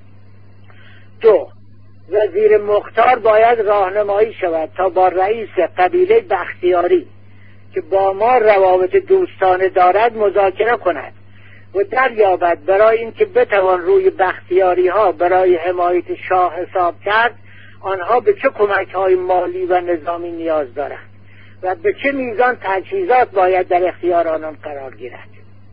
دو، وزیر مختار باید راهنمایی شود تا با رئیس قبیله بختیاری که با ما روابط دوستانه دارد مذاکره کند و دریابد برای اینکه بتوان روی بختیاری ها برای حمایت شاه حساب کرد آنها به چه کمک های مالی و نظامی نیاز دارند و به چه میزان تجهیزات باید در اختیار آنان قرار گیرد.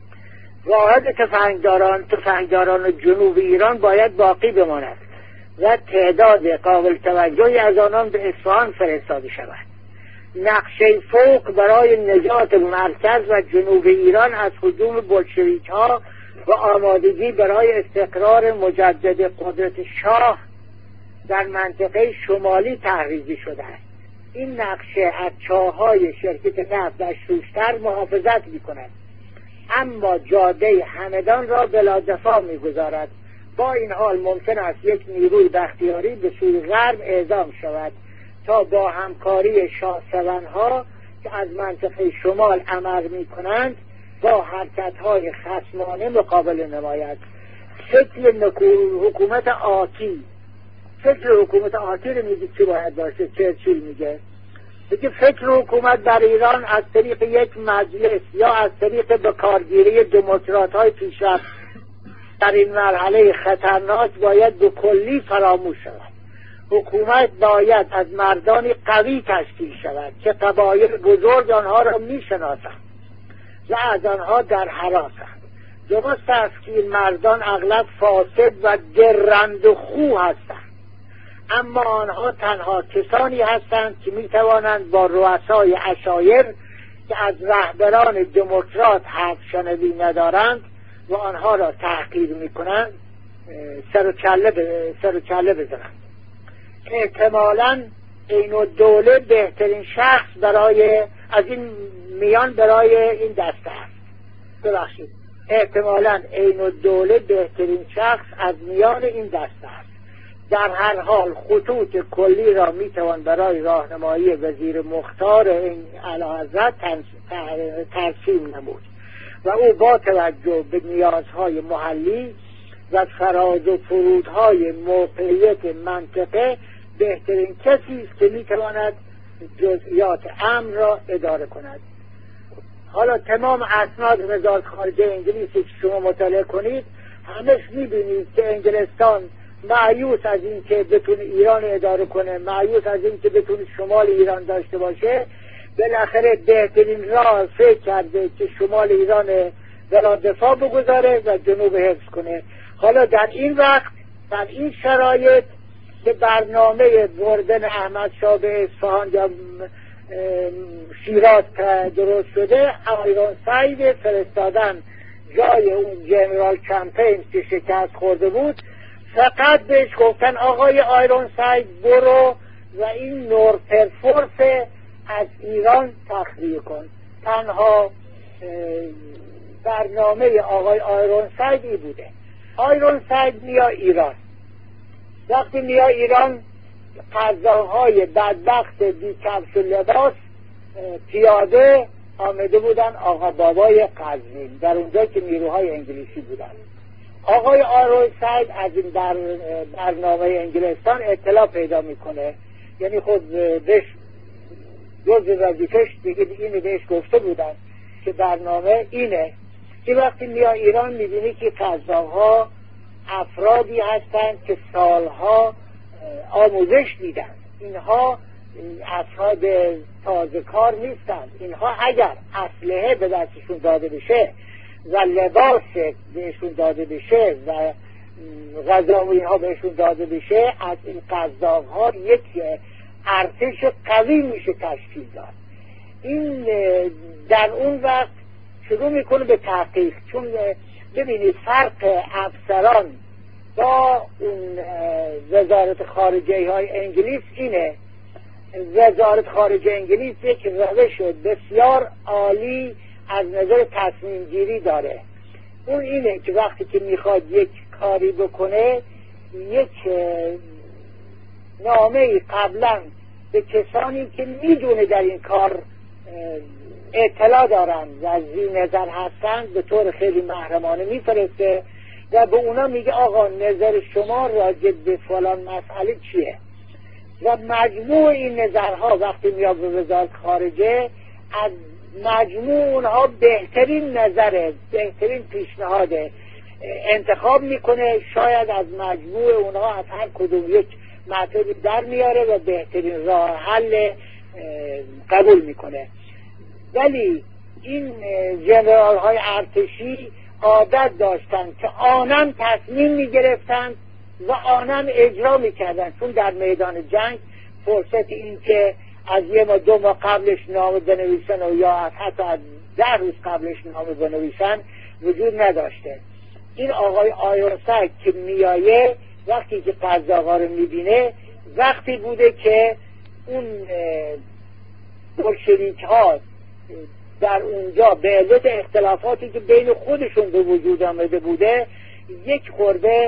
واحد تفنگداران تفنگداران جنوب ایران باید باقی بماند و تعداد قابل توجهی از آنان به اصفهان فرستاده شود. نقشه فوق برای نجات مرکز و جنوب ایران از هجوم بلشویک‌ها و آمادگی برای استقرار مجدد قدرت شاه در منطقه شمالی تحریزی شده است. این نقشه از چاه‌های شرکت نفت در شوشتر محافظت می‌کند، اما جاده همدان را بلا دفاع می‌گذارد. با این حال ممکن است یک نیروی بختیاری به سوی غرب اعزام شود تا با همکاری شاهسوارها که از منطقه شمال عمل می‌کنند با حرکت‌های خصمانه مقابله نماید. شکل حکومت آتی فکر حکومت آتی رو میگه چی باید باشه؟ چرچیل میگه میگه فکر حکومت در ایران از طریق یک مجلس یا از طریق بکارگیری دموکرات‌های پیشرفت در این مرحله خطرناک باید به کلی فراموش شود. حکومت باید از مردانی قوی تشکیل شود که قبایل بزرگ آنها را میشناسند و از آنها در حراسند. درست است که این مردان اغلب فاسد و درند و خو هستند، اما آنها تنها کسانی هستند که میتوانند با رؤسای عشایر که از رهبران دموکرات حرف شنوی ندارند و آنها را تحقیر میکنند سر و کله سر و کله بزنند. احتمالاً عین الدوله بهترین شخص برای از این میان برای این دسته است. ببخشید احتمالاً عین الدوله بهترین شخص از میان این دسته است. در هر حال خطوط کلی را میتوان برای راهنمایی وزیر مختار این اعلیحضرت ترسیم نمود و او با توجه به نیازهای محلی و فراز و فرودهای موقعیت منطقه بهترین کسی است که میتواند جزئیات امر را اداره کند. حالا تمام اسناد وزارت خارجه انگلیسی که شما مطالعه کنید همش میبینید که انگلستان مایوس از این که بتونه ایران اداره کنه، مایوس از این که بتونه شمال ایران داشته باشه، بالاخره بهترین راه فکر کرده که شمال ایران بلا دفاع بگذاره و جنوب حفظ کنه. حالا در این وقت در این شرایط که برنامه بردن احمد شاه به اصفهان یا شیراز درست شده، آیرون ساید فرستادن جای اون جنرال کمپین که شکست خورده بود، فقط بهش گفتن آقای آیرون ساید برو و این نورپرفورس از ایران تخلیه کن. تنها برنامه آقای آیرون سایدی بوده. آیرون ساید میا ایران، وقتی میا ایران قزاق‌های بدبخت بی کفش و لباس پیاده آمده بودن آقا بابای قزوین، در اونجا که نیروهای انگلیسی بودن. آقای آیرون ساید از این بر برنامه انگلستان اطلاع پیدا میکنه، یعنی خود بهش جز وظیفه‌اش دیگه اینو بهش گفته بودن که برنامه اینه که وقتی میا ایران میبینی که قزاق‌ها افرادی هستند که سالها آموزش دیدن، اینها افراد تازه کار نیستند، اینها اگر اسلحه به دستشون داده بشه و لباس بهشون داده بشه و غذا و اینها بهشون داده بشه، از این قزاق ها یک ارتش قوی میشه تشکیل داد. این در اون وقت شروع میکنه به تحقیق، چون ببینید فرق افسران با اون وزارت خارجه های انگلیس اینه. وزارت خارجه انگلیس یک روش بسیار عالی از نظر تصمیم گیری داره. اون اینه که وقتی که میخواد یک کاری بکنه، یک نامه قبلا به کسانی که میدونه در این کار اطلاع دارن و ذی نظر هستند به طور خیلی محرمانه میفرسته و به اونا میگه آقا نظر شما راجع به فلان مسئله چیه، و مجموع این نظرها وقتی میاد به وزارت خارجه، از مجموع اونها بهترین نظره، بهترین پیشنهاده انتخاب میکنه، شاید از مجموع اونها از هر کدوم یک مطلبی در میاره و بهترین راه حل قبول میکنه. ولی این ژنرال های ارتشی عادت داشتن که آنن تصمیم میگرفتن و آنن اجرا میکردن، چون در میدان جنگ فرصت این که از یه ما دو ماه قبلش نامه بنویسن و یا حتی از ده روز قبلش نامه بنویسن وجود نداشته. این آقای آیرونساید که میایه وقتی که قزاق‌ها رو میبینه، وقتی بوده که اون بولشویک ها در اونجا به علت اختلافاتی که بین خودشون به وجود آمده بوده یک خورده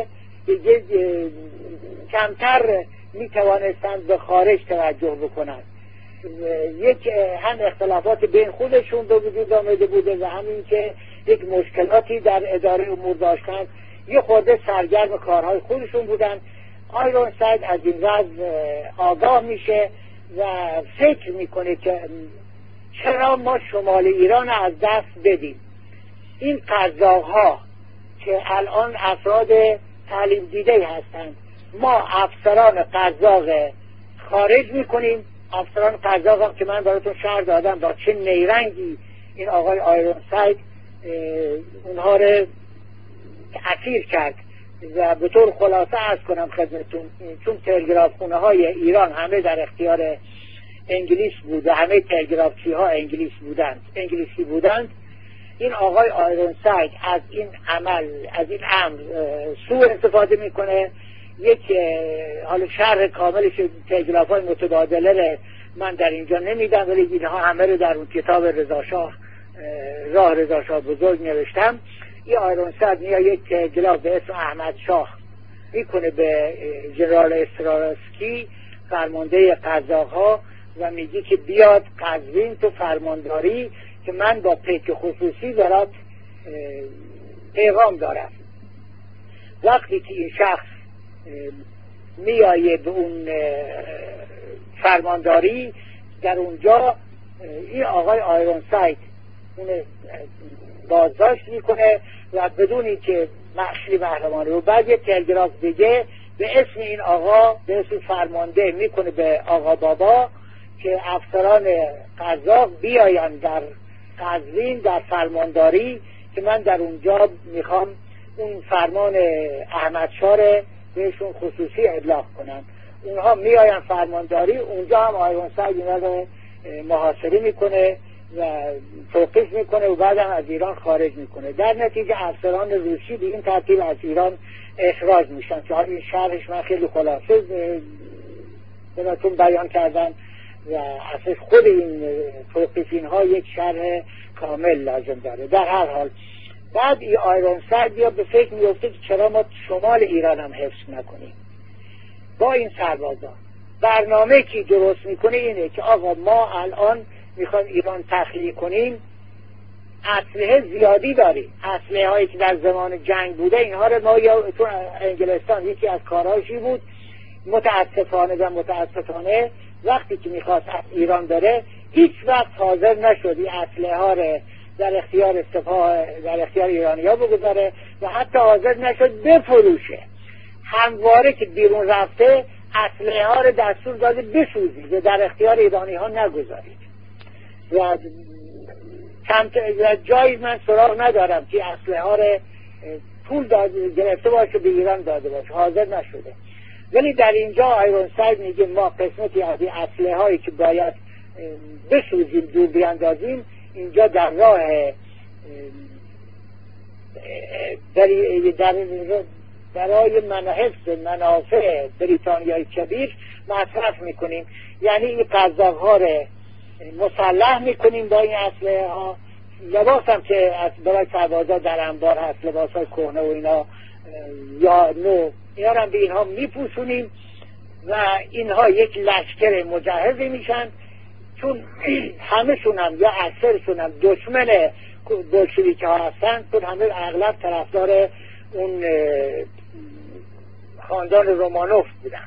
کمتر میتوانستند به خارج توجه بکنند. یک هم اختلافات بین خودشون به وجود آمده بوده و همین که یک مشکلاتی در اداره امور داشتند، یه خورده سرگرم کارهای خودشون بودن. آیرونساید از این وضع آگاه میشه و فکر میکنه که چرا ما شمال ایران از دست بدیم. این قزاق‌ها که الان افراد تعلیم دیده هستند، ما افسران قزاق خارج میکنیم. افسران قزاق هم که من براتون شرح دادم با چه نیرنگی این آقای آیرونساید اونها رو اسیر کرد. و به طور خلاصه عرض کنم خدمتتون، چون تلگراف خونه های ایران همه در اختیار انگلیس بود و همه تلگرافچی ها انگلیس بودند انگلیسی بودند، این آقای آیرونساید از این عمل از این امر سوء استفاده میکنه. یک حالا شرح کاملش تلگراف های متبادله رو من در اینجا نمیدم، ولی اینها همه رو در اون کتاب رضاشاه راه رضاشاه بزرگ نوشتم. این آیرونساید میاد یک تلگراف به اسم احمد شاه میکنه به ژنرال استرالسکی فرمانده قزاق‌ها و میگه که بیاد قزوین تو فرمانداری که من با پیک خصوصی برات پیغام دارم. وقتی که این شخص میایه به اون فرمانداری، در اونجا این آقای آیرونساید اون بازداشت میکنه و بدونی که مخشی محرمانه رو بعد یه تلگراف دیگه به اسم این آقا به اسم فرمانده میکنه به آقا بابا که افسران قزاق بیاین در قزوین در فرمانداری که من در اونجا میخوام اون فرمان احمد شاه بهشون خصوصی ابلاغ کنم. اونها میاین فرمانداری، اونجا هم آیرونساید اینا رو محاصره میکنه و توقیف میکنه و بعد هم از ایران خارج میکنه. در نتیجه افسران روسی به این ترتیب از ایران اخراج میشن که این شرحش من خیلی خلاصه براتون بیان کردم و اساس خود این توقیفین ها یک شرح کامل لازم داره. در هر حال بعد این آیرونساید بیا به فکر میفته که چرا ما شمال ایران هم حفظ نکنیم با این سربازان. برنامه که درست میکنه اینه که آقا ما الان میخوایم ایران تخلیه کنیم، اسلحه زیادی داریم، اسلحه هایی که در زمان جنگ بوده اینها رو ما یا تو انگلستان یکی از کارهاشی بود متاسفانه و متاسفانه وقتی که میخواست از ایران بره هیچ وقت حاضر نشد این اسلحه ها رو در اختیار سپاه در اختیار ایرانی ها بگذاره و حتی حاضر نشد بفروشه. همواره که بیرون رفته اسلحه ها رو دستور داده بسوزید و در اختیار ایرانی ها نگذارید. و کم جایی من سراغ ندارم که اسلحه ها رو پول گرفته باشه به ایران داده باشه، حاضر نشده. ولی در اینجا آیرونساید میگه ما قسمتی از این اسلحه هایی که باید بسوزیم دور بیاندازیم اینجا در راه در برای حفظ منافع بریتانیای کبیر مصرف میکنیم. یعنی این قزاق ها رو مسلح میکنیم با این اسلحه ها. لباس هم که برای سربازا در انبار هست، لباس های کهنه و اینا یا نو، اینا هم به اینها میپوسونیم و اینها یک لشکر مجهزی میشن، چون همه شون هم یا اکثرشون هم دشمن بولشویک ها هستن، چون همه اغلب طرفدار اون خاندان رومانوف بودن.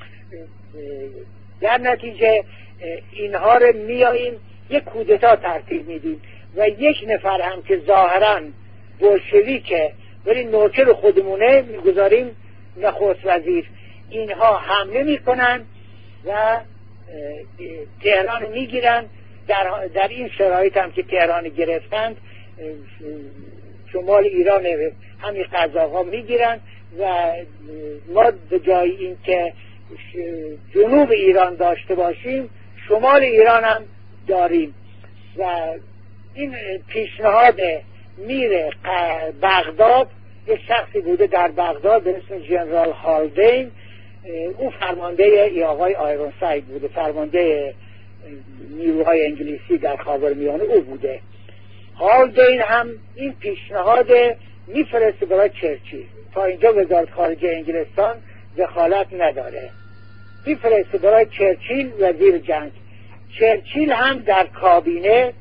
در نتیجه اینها رو میاییم یک کودتا ترتیب میدیم و یک نفر هم که ظاهرا بولشویکه ولی نوکر خودمونه میگذاریم نخست وزیر. اینها حمله میکنن و تهران میگیرن. در, در این شرایط هم که تهران گرفتند شمال ایران همین قزاق‌ها میگیرن و ما به جای این که جنوب ایران داشته باشیم شمال ایران هم داریم. و این پیشنهاد میر بغداد، یک شخصی بوده در بغداد به اسم جنرال هالدین، او فرمانده ای آقای آیرونساید بوده، فرمانده نیروهای انگلیسی در خاورمیانه او بوده. هالدین هم این پیشنهاد میفرسته برای چرچیل. تا اینجا وزارت خارجه انگلستان دخالت نداره، میفرسته برای چرچیل وزیر جنگ. چرچیل هم در کابینه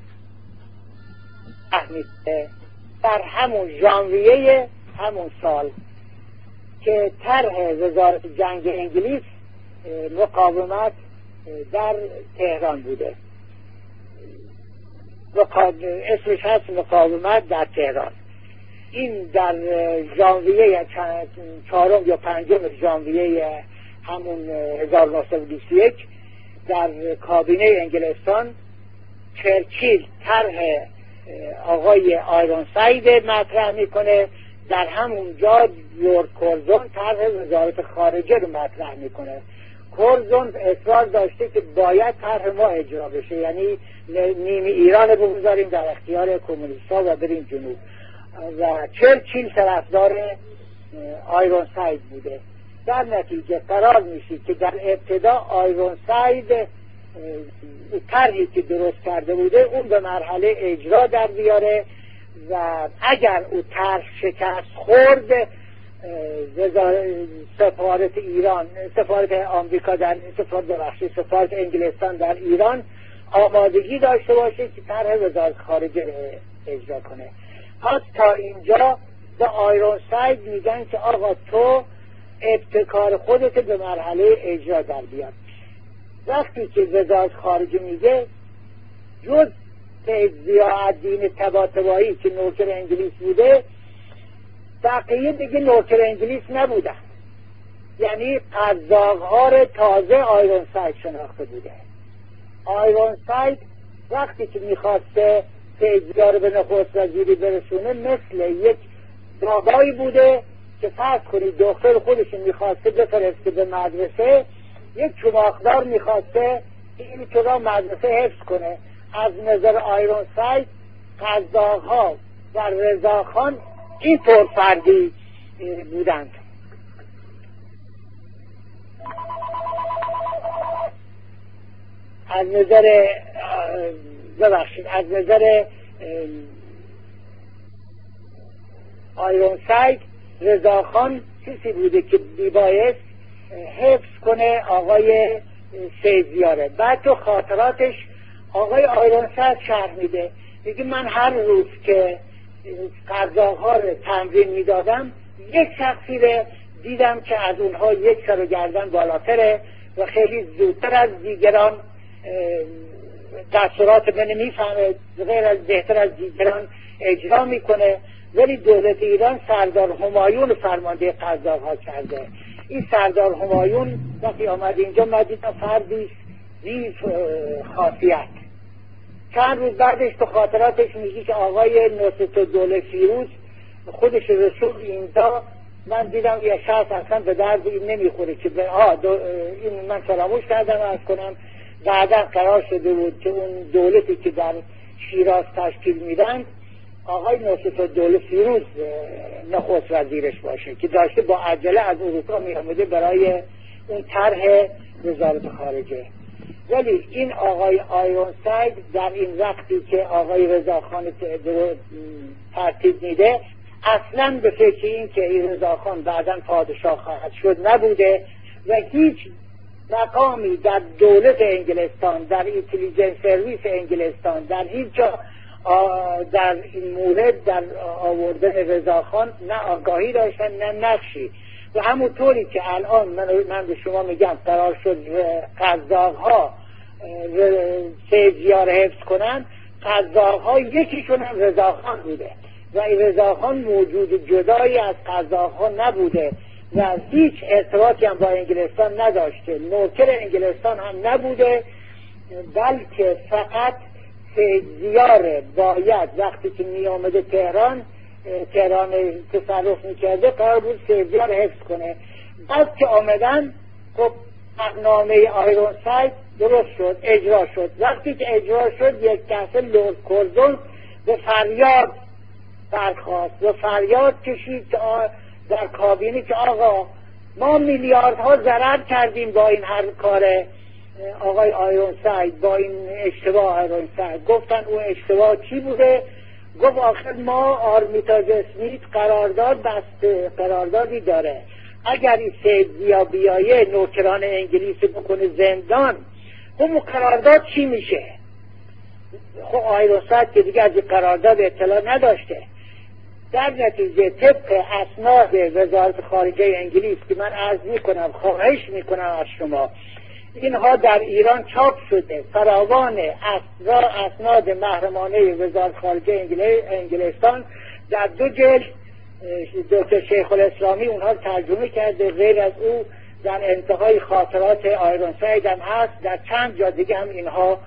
اهمیته در همون ژانویه همون سال که طرح وزارت جنگ انگلیس مقاومت در تهران بوده، اسمش هست مقاومت در تهران. این در ژانویه چهارم یا پنجم ژانویه همون هزار و نهصد و بیست و یک در کابینه انگلستان چرچیل طرح آقای آیرونساید مطرح میکنه، در همونجا لورد کورزون طرح وزارت خارجه رو مطرح میکنه. کورزون اصرار داشته که باید طرح ما اجرا بشه، یعنی نیمی ایران رو بگذاریم در اختیار کمونیست‌ها و بریم جنوب. و چرچیل طرفدار آیرونساید بوده. در نتیجه قرار میشه که در ابتدا آیرونساید طرحی که درست کرده بوده اون به مرحله اجرا در بیاره و اگر او طرح شکست خورد سفارت ایران، سفارت آمریکا در سفارت بخشی سفارت انگلستان در ایران آمادگی داشته باشه که طرح وزارت خارجه اجرا کنه. پس تا اینجا به آیرونساید میگن که آقا تو ابتکار خودت به مرحله اجرا در بیاد. وقتی که وزارت خارجه میگه جز سید ضیاءالدین طباطبایی که نوکر انگلیس بوده بقیه دیگه نوکر انگلیس نبودن، یعنی قزاق‌ها رو تازه آیرونساید شناخته بوده. آیرونساید وقتی که میخواسته سید ضیاء رو به نخست وزیری برسونه مثل یک بابایی بوده که فرض کنید دختر خودشون میخواسته بفرسته به مدرسه، یک چماخدار میخواسته این که را مدرسه حفظ کنه. از نظر آیرونساید قزاق‌ها و رضاخان این طور فردی بودند. از نظر ببخشید از نظر آیرونساید رضاخان کسی بوده که بیبایست حفظ کنه آقای سید ضیاء. بعد تو خاطراتش آقای آیرونساید شرح میده، میگه من هر روز که قزاق‌ها رو تمرین میدادم یک شخصی رو دیدم که از اونها یک سر و گردن بالاتره و خیلی زودتر از دیگران دستورات من میفهمه، غیر از بهتر از دیگران اجرا میکنه. ولی دولت ایران سردار همایون فرمانده قزاق‌ها کرده. این سردار همایون وقتی آمد اینجا مدیدن فردی ضعیف خاصیت. چند روز بعدش تو خاطراتش میگی که آقای نصرالدوله فیروز خودش رسول اینجا من دیدم یه شخص اصلا به درد این نمیخوره که به آه این من فراموش کردم از کنم. بعدا قرار شده بود که اون دولتی که در شیراز تشکیل میدن آقای نصرالدوله فیروز نخست وزیرش باشه که داشته با عجله از اروپا می آمده برای اون طرح وزارت خارجه. ولی این آقای آیرونساید در این وقتی که آقای رضاخان ترتیب میده اصلا به فکر این که این رضاخان بعداً پادشاه خواهد شد نبوده و هیچ مقامی در دولت انگلستان، در اینتلیجنس سرویس انگلستان، در هیچ جا در این مورد در آوردن رضاخان نه آگاهی داشتن نه نقشی. و همونطوری که الان من, من به شما میگم قرار شد قزاق‌ها سیدزیا رو حفظ کنن، قزاق‌ها یکیشون هم رضاخان بوده و این رضاخان موجود جدایی از قزاق‌ها نبوده و هیچ ارتباطی هم با انگلستان نداشته، نوکر انگلستان هم نبوده، بلکه فقط سیدزیار باید وقتی که می آمده تهران تهران تصرف می کرده قرار بود سیدزیا رو حفظ کنه. بعد که آمدن خب برنامه آیرونساید درست شد، اجرا شد. وقتی که اجرا شد یک دفعه لورد کورزون به فریاد برخاست و فریاد کشید در کابینه که آقا ما میلیاردها ضرر کردیم با این هر کار آقای آیرونساید، با این اشتباه آیرونساید. گفتن اون اشتباه چی بوده؟ گفت آخر ما آرمیتاژ اسمیت قرارداد بسته، قراردادی داره، اگر این سیدزیا بیایه نوکران انگلیس بکنه زندان، خب اون قرارداد چی میشه؟ خب آیرونساید که دیگه از این قرارداد اطلاع نداشته. در نتیجه طبق اسناد وزارت خارجه انگلیس که من عرض میکنم، خواهش میکنم از شما، اینها در ایران چاپ شده، فراوان اسناد محرمانه وزارت خارجه انگلستان در دو جلد دکتر شیخ الاسلامی اونها ترجمه کرده. غیر از او در انتهای خاطرات آیرونساید هم هست، در چند جا دیگه هم اینها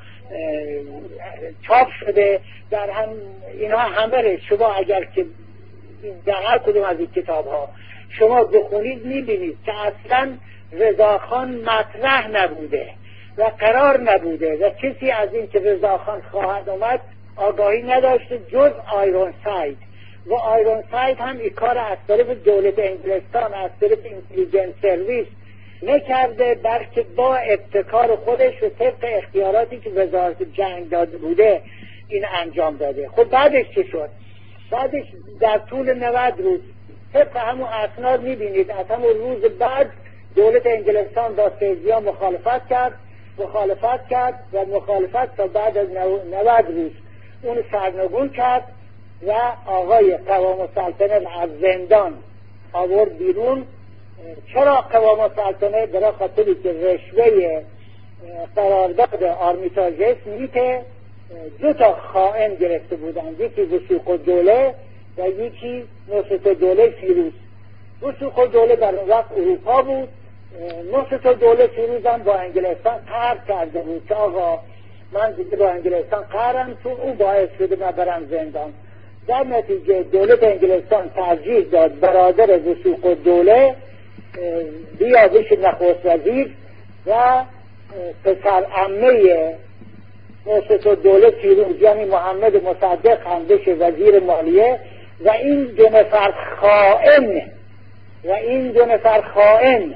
چاپ شده. در هم اینها همه شما اگر که در هر کدوم از این کتاب ها شما بخونید میبینید که اصلا رضاخان مطرح نبوده و قرار نبوده و کسی از این که رضاخان خواهد اومد آگاهی نداشته جز آیرونساید. و آیرونساید هم این کار از طرف دولت انگلستان، از طرف اینتلیجنس سرویس نکرده، بلکه با ابتکار خودش و طبق اختیاراتی که وزارت جنگ داده بوده این انجام داده. خب بعدش چه شد؟ بعدش در طول نود روز طبق همون اسناد میبینید از همون روز بعد دولت انگلستان با سیدزیا مخالفت کرد مخالفت کرد و مخالفت تا بعد از نود روز اون سرنگون کرد و آقای قوام السلطنه از زندان آورد بیرون. چرا قوام السلطنه؟ برای خاطری که رشوه قرارداد آرمیتاژ اسمیت دو تا خائن گرفته بودند، یکی وثوق‌الدوله و یکی نصرالدوله فیروز. وثوق‌الدوله در اون وقت اروپا بود، نصرالدوله فیروز هم با انگلستان قهر کرده بود که آقا من دیگه با انگلستان قهرم، چون او باعث شده من برم زندان. در نتیجه دولت انگلستان ترجیح داد برادر وثوق‌الدوله بیا بشه نخست وزیر و پسر عمه نصرالدوله فیروز یعنی محمد مصدق هم بشه وزیر مالیه و این دو نفر خائن و این دو نفر خائن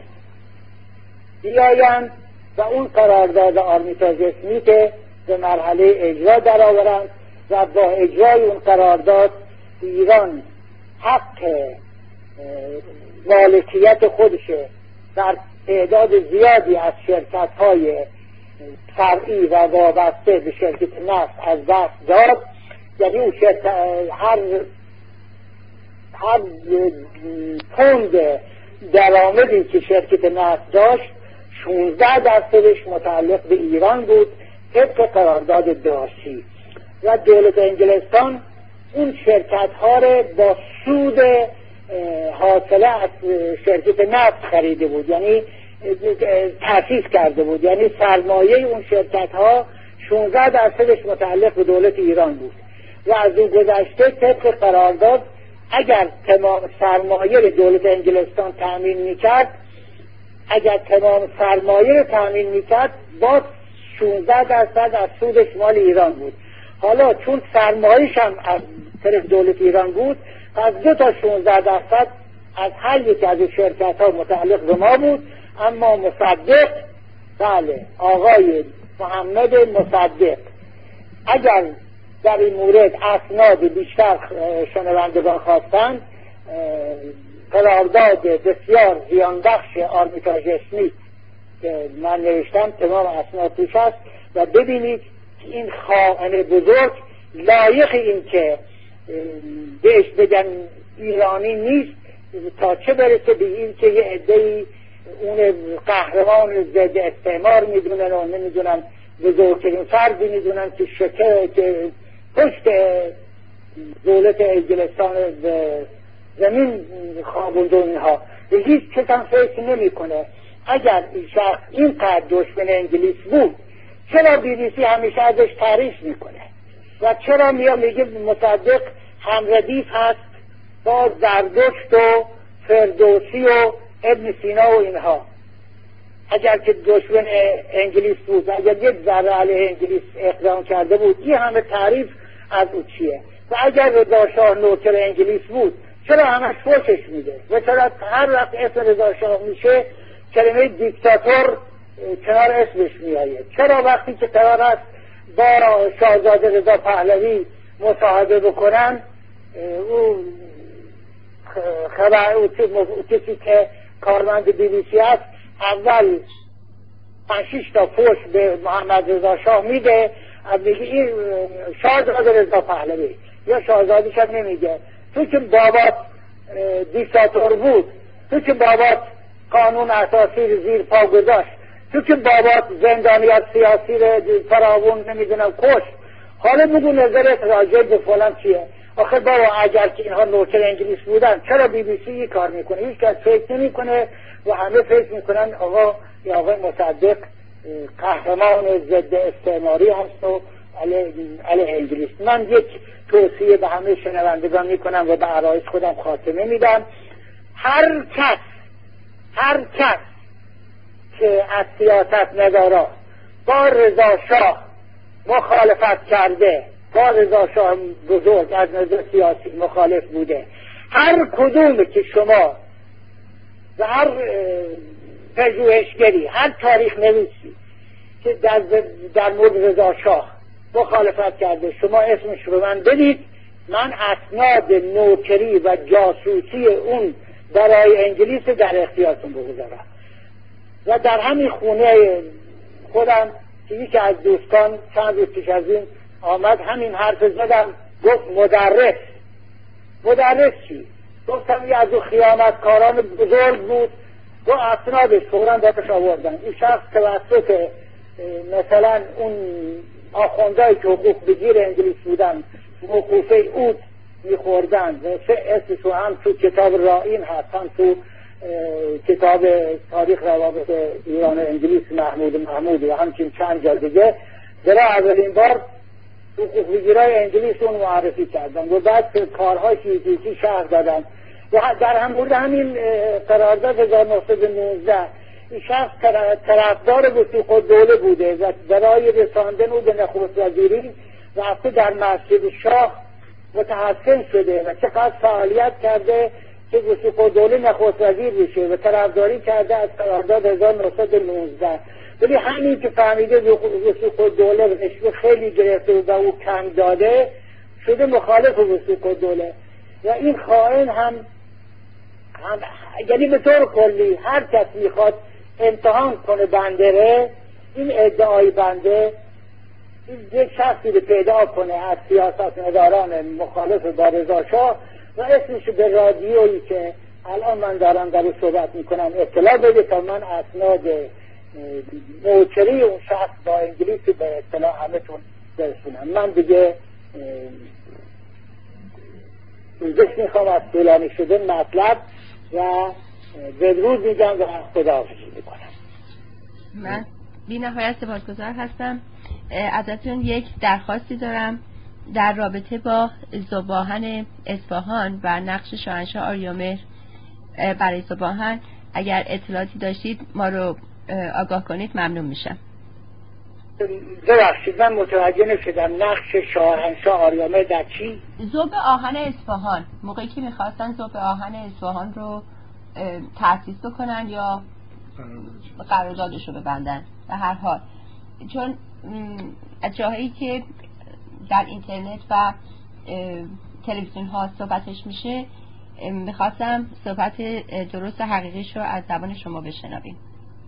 بیایند و اون قرارداد آرمیتاژ اسمیت به مرحله اجرا در آورند و با اجرای اون قرارداد ایران حق مالکیت خودشه در تعداد زیادی از شرکت های فرعی و وابسته به شرکت نفت از دست داد. یعنی اون شرکت هر هر پوند درآمدی که شرکت نفت داشت شانزده درصدش متعلق به ایران بود طبق قرارداد دارسی و دولت انگلستان اون شرکت ها رو با سود حاصله از شرکت نفت خریده بود، یعنی تأسیس کرده بود، یعنی سرمایه اون شرکت ها شانزده درصدش متعلق به دولت ایران بود و از اون گذشته طبق قرارداد اگر تمام سرمایه دولت انگلستان تأمین میکرد اگر تمام سرمایه رو تأمین میکرد با شانزده درصد از سودش مال ایران بود. حالا چون سرمایه‌ش هم از طرف دولت ایران بود، پس دو تا شانزده درصد از هر یک از شرکت ها متعلق به ما بود. اما مصدق، بله آقای محمد مصدق، اگر در این مورد اسناد بیشتر شنوندگان خواستند، قرارداد بسیار زیانبخش آرمیتاژ اسمیت که من نوشتم تمام اسناد توش است و ببینید این خائن بزرگ لایق این که بهش بگن ایرانی نیست، تا چه برسه به این که یه عده‌ای اون قهرمان ضد استعمار میدونن و نمیدونن بزرگترین فردی میدونن که شکر که پشت دولت انگلستان زمین خوابونده اینها به هیچ کس هم فکر نمی کنه. اگر این شخص اینقدر دشمن انگلیس بود، چرا بی بی سی همیشه ازش تعریف میکنه و چرا میاد میگه مصدق همردیف هست با زردشت و فردوسی و ابن سینا و اینها؟ اگر که دشمن انگلیس بود، اگر یک ذره علیه انگلیس اقدام کرده بود، این همه تعریف از او چیه؟ و اگر رضا شاه نوکر انگلیس بود، چرا همش فوشش میده؟ و چرا هر وقت اسم رضا شاه میشه کلمه دیکتاتور کنار اسمش میآید؟ چرا وقتی که قرار است با شاهزاده رضا پهلوی مصاحبه بکنن، او خبر او کسی که کارمند بی بی سی است اول پنج شش تا فوش به محمد رضا شاه میده، از میگه این شاهزاده رضا پهلوی یا شاهزاده‌ش هم نمیگه، تو که بابات دیکتاتور بود، تو که بابات قانون اساسی رو زیر پا گذاشت، تو که بابات زندانیت سیاسی رو فراوون نمیدونم کش، حالا بگو نظرت راجع به فلان چیه؟ آخه بابا اگر که اینها نوکر انگلیس بودن، چرا بی بی سی این کار میکنه؟ هیچ کس فکر نمیکنه و همه فکر میکنن آقا یا آقای مصدق قهرمان ضد استعماری هست و علیه انگلیس. من یک توصیه به همه شنوندگان میکنم و به عرایض خودم خاتمه میدم. هر کس هر کس که از سیاست مدارا با رضا شاه مخالفت کرده، با رضا شاه بزرگ از نظر سیاسی مخالف بوده، هر کدوم که شما و هر پژوهشگری، هر تاریخ نویسی که در, در مورد رضا شاه مخالفت کرده، شما اسمش رو من بدید، من اسناد نوکری و جاسوسی اون برای انگلیس در اختیارتون بگذارم. و در همین خونه خودم که یکی از دوستان چند روز پیش از این آمد همین حرف زدم، گفت مدرس مدرس چی؟ گفتم یه از اون خیانتکاران بزرگ بود، دو اسنادش فوراً دادش آوردن. این شخص توسط مثلا اون آخوندهایی که حقوق بگیر انگلیس بودن موقوفه اود میخوردن و اسمشو هم تو کتاب رائین هست، هم تو کتاب تاریخ روابط ایران و انگلیس محمود محمود و همچین چند جا دیگه برای اولین بار حقوق بگیرای انگلیس اون معرفی کردن و بعد کارهای سیاسی شهر دادن و در هم بوده همین قرارداد هزار و نهصد و نوزده این شخص طرفدار وثوق الدوله بوده و برای رساندن او به نخست وزیری رفته در مسجد شاه متحسن شده و چقدر فعالیت کرده که وثوق الدوله نخست وزیر بشه و طرفداری کرده از قرارداد هزار و نهصد و نوزده. ولی همین که فهمیده وثوق الدوله رشوه خیلی گرفته و او کم داده، شده مخالف وثوق الدوله. و این خائن هم, هم یعنی به طور کلی هر کس میخواد امتحان کنه بندره، این ادعای بنده یک شخصی رو پیدا کنه از سیاست مداران مخالف با رضا شاه و اسمش به رادیویی که الان من دارم در صحبت میکنم اطلاع بده تا من اسناد نوکری اون شخص با انگلیسی به اطلاع همه تون برسونم. من دیگه روزش میخوام از طولانی شده مطلب و بدرود میگم و خداحافظی میکنم. من بی نهایت سپاسگزار هستم. ازتون یک درخواستی دارم در رابطه با ذوب‌آهن اصفهان و نقش شاهنشاه آریامهر برای ذوب‌آهن اگر اطلاعاتی داشتید ما رو آگاه کنید ممنون میشم. ببخشید من متوجه نشدم نقش شاهنشاه آریامهر در چی؟ ذوب‌آهن اصفهان، موقعی که میخواستن ذوب‌آهن اصفهان رو تأسیس بکنن یا قراردادش رو ببندن، به هر حال چون از جاهایی که در اینترنت و تلویزیون ها صحبتش میشه میخواستم صحبت درست حقیقیش رو از زبان شما بشنویم.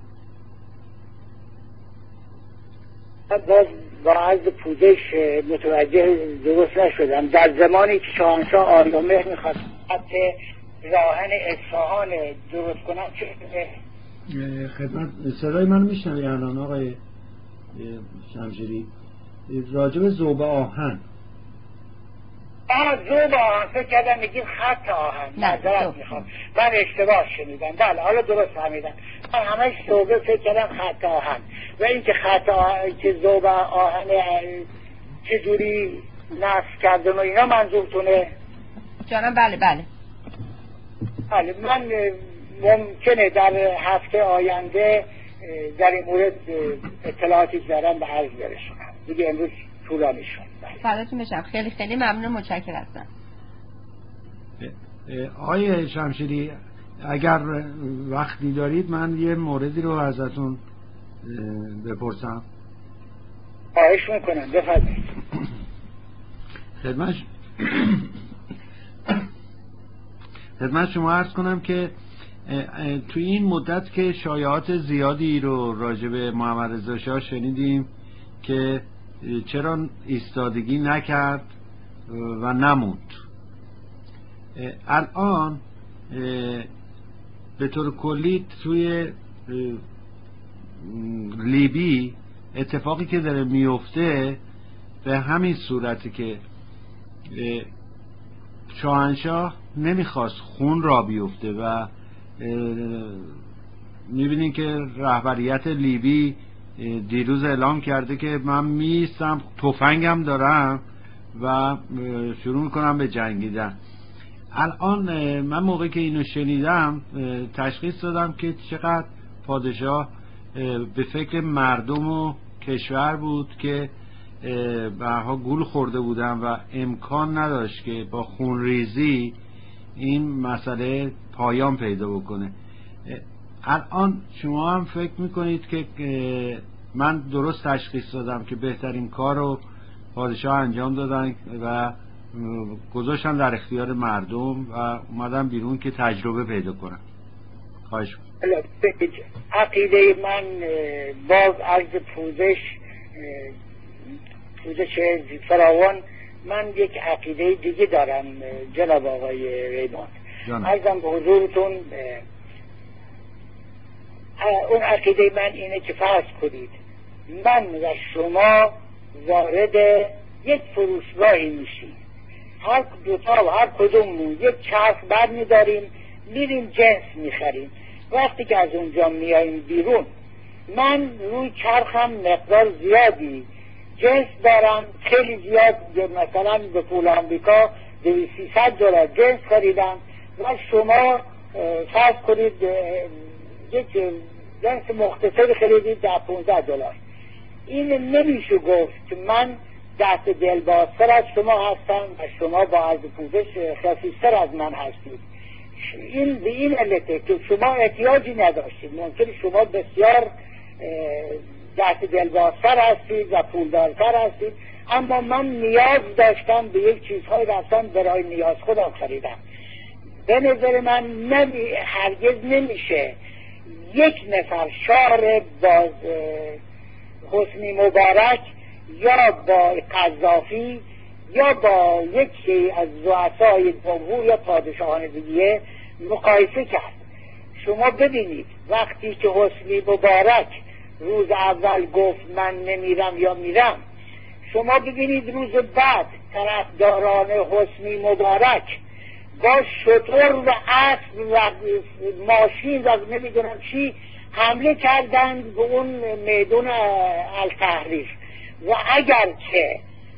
باز با عرض پوزش متوجه درست نشدم. در زمانی که شاهنشاه آریامهر میخواست حتی راهن اصفهان درست کنن چه خدمت صدای من میشنوی الان آقای شمشیری؟ راجب ذوب‌آهن. آه ذوب‌آهن فکر کردم میگیم خط آهن. معذرت میخوام من اشتباه شنیدم. بله حالا درست فهمیدم. من همش ذوبه فکر کردم خط آهن و اینکه خط آهن که ذوب‌آهن چجوری نصب کردن و اینا منظورتونه؟ جانم بله بله بله من ممکنه در هفته آینده در این مورد اطلاعاتی دارم به عرض برسونم. دیگه امروز طولانی شد. فداتون بشم. خیلی خیلی ممنون، متشکرم هستم. آقای شمشیری اگر وقتی دارید من یه موردی رو ازتون بپرسم. خواهش میکنم بفرمایید. خدمت خدمت شما عرض کنم که توی این مدت که شایعات زیادی رو راجع به محمد رضا شاه شنیدیم که چرا ایستادگی نکرد و نموند، الان به طور کلی توی لیبی اتفاقی که داره میفته به همین صورتی که شاهنشاه نمیخواست خون را بیفته و میبینین که رهبریت لیبی دیروز اعلام کرده که من میستم تفنگم دارم و شروع میکنم به جنگیدن. الان من موقعی که اینو شنیدم تشخیص دادم که چقدر پادشاه به فکر مردم و کشور بود که برها گول خورده بودن و امکان نداشت که با خونریزی این مسئله پایان پیدا بکنه. الان شما هم فکر میکنید که من درست تشخیص دادم که بهترین کار رو پادشاه انجام دادن و گذاشتن در اختیار مردم و اومدن بیرون که تجربه پیدا کنن؟ خواهش می‌کنم. عقیده من باز عرض پوزش پوزش فراوان، من یک عقیده دیگه دارم جناب آقای ریموند. عرضم به حضورتون اون عقیده من اینه که فرض کنید من و شما وارد یک فروشگاهی میشیم، هر دوتا و هر کدوممون یک چرخ بر میداریم میریم جنس میخریم. وقتی که از اونجا میاییم بیرون من روی چرخم مقدار زیادی جنس دارم، خیلی زیاد، مثلا به پول آمریکا دویست سیصد دلار جنس خریدم و شما فرض کنید یک جنس مختصر خریدید در پانزده دلار. این نمیشه گفت که من دست دلبازتر از شما هستم و شما با عرض پوزش خفیفتر از من هستید. این به این علته که شما احتیاجی نداشتید، ممکن شما بسیار دست دلبازتر هستید و پولدارتر هستید، اما من نیاز داشتم به یک چیزهای رفتم برای نیاز خودم خریدم. به نظر من نمی هرگز نمیشه یک نفر شعر باز حسنی مبارک یا با قذافی یا با یکی از رؤسای جمهور یا پادشاهان دیگه مقایسه کرد. شما ببینید وقتی که حسنی مبارک روز اول گفت من نمیرم یا میرم، شما ببینید روز بعد طرفداران حسنی مبارک با شتر و اسب و ماشین و نمیدونم چی حمله کردند به اون میدون التحریر. و اگر که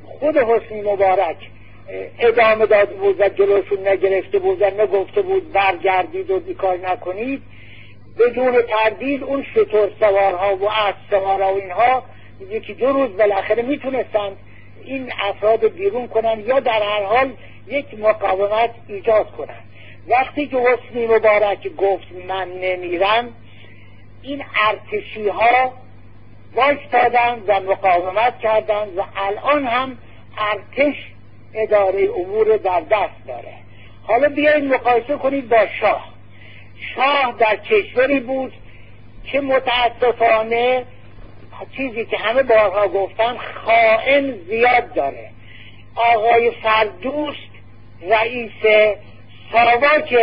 خود حسنی مبارک ادامه داده بود و جلوشون نگرفته بود و نگفته بود برگردید و بیکار نکنید، بدون تردید اون شتر سوارها و اسب سوارها و اینها یکی دو روز بالاخره میتونستند این افراد بیرون کنن یا در هر حال یک مقاومت ایجاد کنن. وقتی که حسنی مبارک گفت من نمیرم، این ارتشی ها وایستادن و مقاومت کردن و الان هم ارتش اداره امور در دست داره. حالا بیایید مقایسه کنید با شاه. شاه در کشوری بود که متاسفانه چیزی که همه بارها گفتن خائن زیاد داره. آقای فردوست رئیس ساواک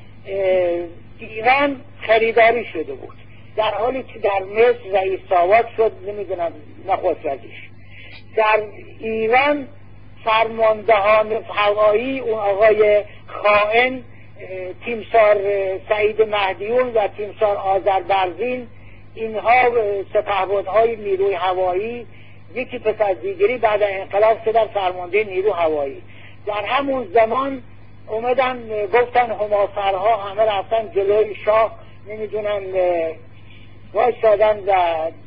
ایران خریداری شده بود، در حالی که در مصر رئیس ساواک شد نمیدونم نخست وزیر. در ایران فرماندهان هوایی اون آقای خائن تیمسار سعید مهدیون و تیمسار آذربرزین، اینها سپهبدهای نیروی هوایی یکی پس از دیگری بعد انقلاب شدن فرمانده نیرو هوایی. در همون زمان اومدن گفتن هماسرها همه رفتن جلوی شاه نمیدونن وایسادن و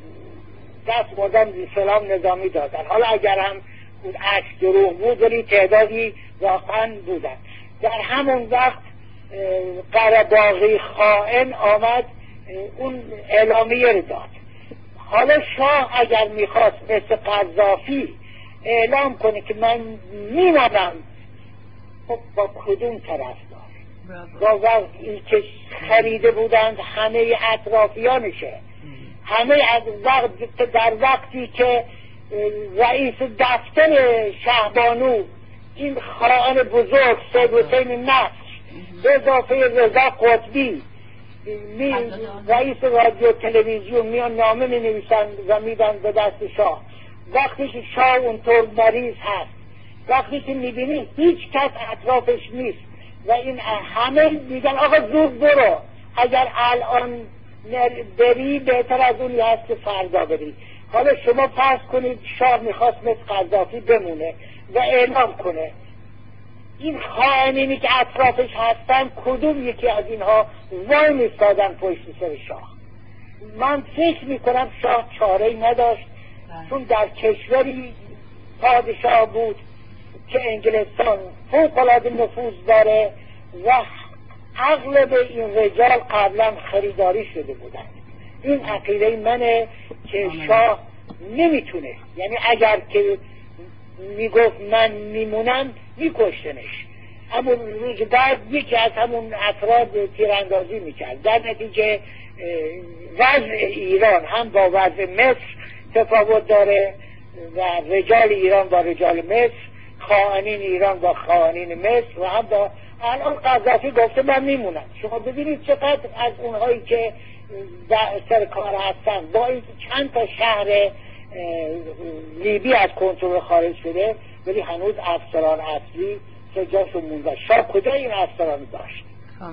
دست مردن سلام نظامی دادن. حالا اگر هم اون عکس دروغ بود ولی تعدادی واقعا بودن. در همون وقت قره‌باغی خائن آمد اون اعلامیه رو داد. حالا شاه اگر میخواست مثل قذافی اعلام کنه که من میمانم، خب با کدوم طرف دار؟ با وقتی که خریده بودند همه اطرافیانشه، همه از وقت در وقتی که رئیس دفتر شهبانو این خائن بزرگ سید حسین نصر به اضافه رضا قطبی می رئیس رادیو تلویزیون میان نامه می نویسن و میدن به دست شاه. وقتی که شاه اونطور مریض هست، وقتی که میبینی هیچ کس اطرافش نیست و این همه میگن آقا زود برو، اگر الان بری بهتر از اونی هست که فردا بری. حالا شما فرض کنید شاه میخواست مثل قذافی بمونه و اعلام کنه، این خائنینی که اطرافش هستن کدوم یکی از اینها وای میستادن پشت سر شاه؟ من فکر میکنم شاه چاره‌ای نداشت، چون در کشوری پادشاه بود که انگلستان فوق‌العاده نفوذ داره و اغلب این رجال قبلا خریداری شده بودند. این عقیده منه که شاه نمیتونه، یعنی اگر که میگفت من میمونم میکشتنش، همون روز بعد یکی از همون افراد تیراندازی میکرد. در نتیجه وضع ایران هم با وضع مصر تفاوت داره و رجال ایران با رجال مصر، خائنین ایران با خائنین مصر و هم با الان قذافی گفته من میمونم. شما ببینید چقدر از اونهایی که سر کار هستن با این چند تا شهر لیبی از کنترل خارج شده ولی هنوز افسران اصلی که جاشون مونده. شاه کجا این افسران داشت؟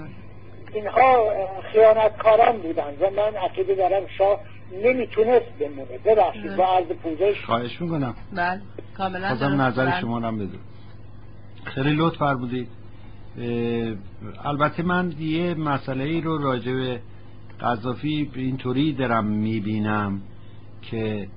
اینها خیانتکاران بودن و من عقیده دارم شاه نمیتونست بمونه. ببخشید با عرض پوزش خواهش میکنم. بله کاملا خواستم نظر شما رو هم بدونم. خیلی لطف فرمودید. البته من یه مسئله ای رو راجع به قذافی اینطوری دارم میبینم که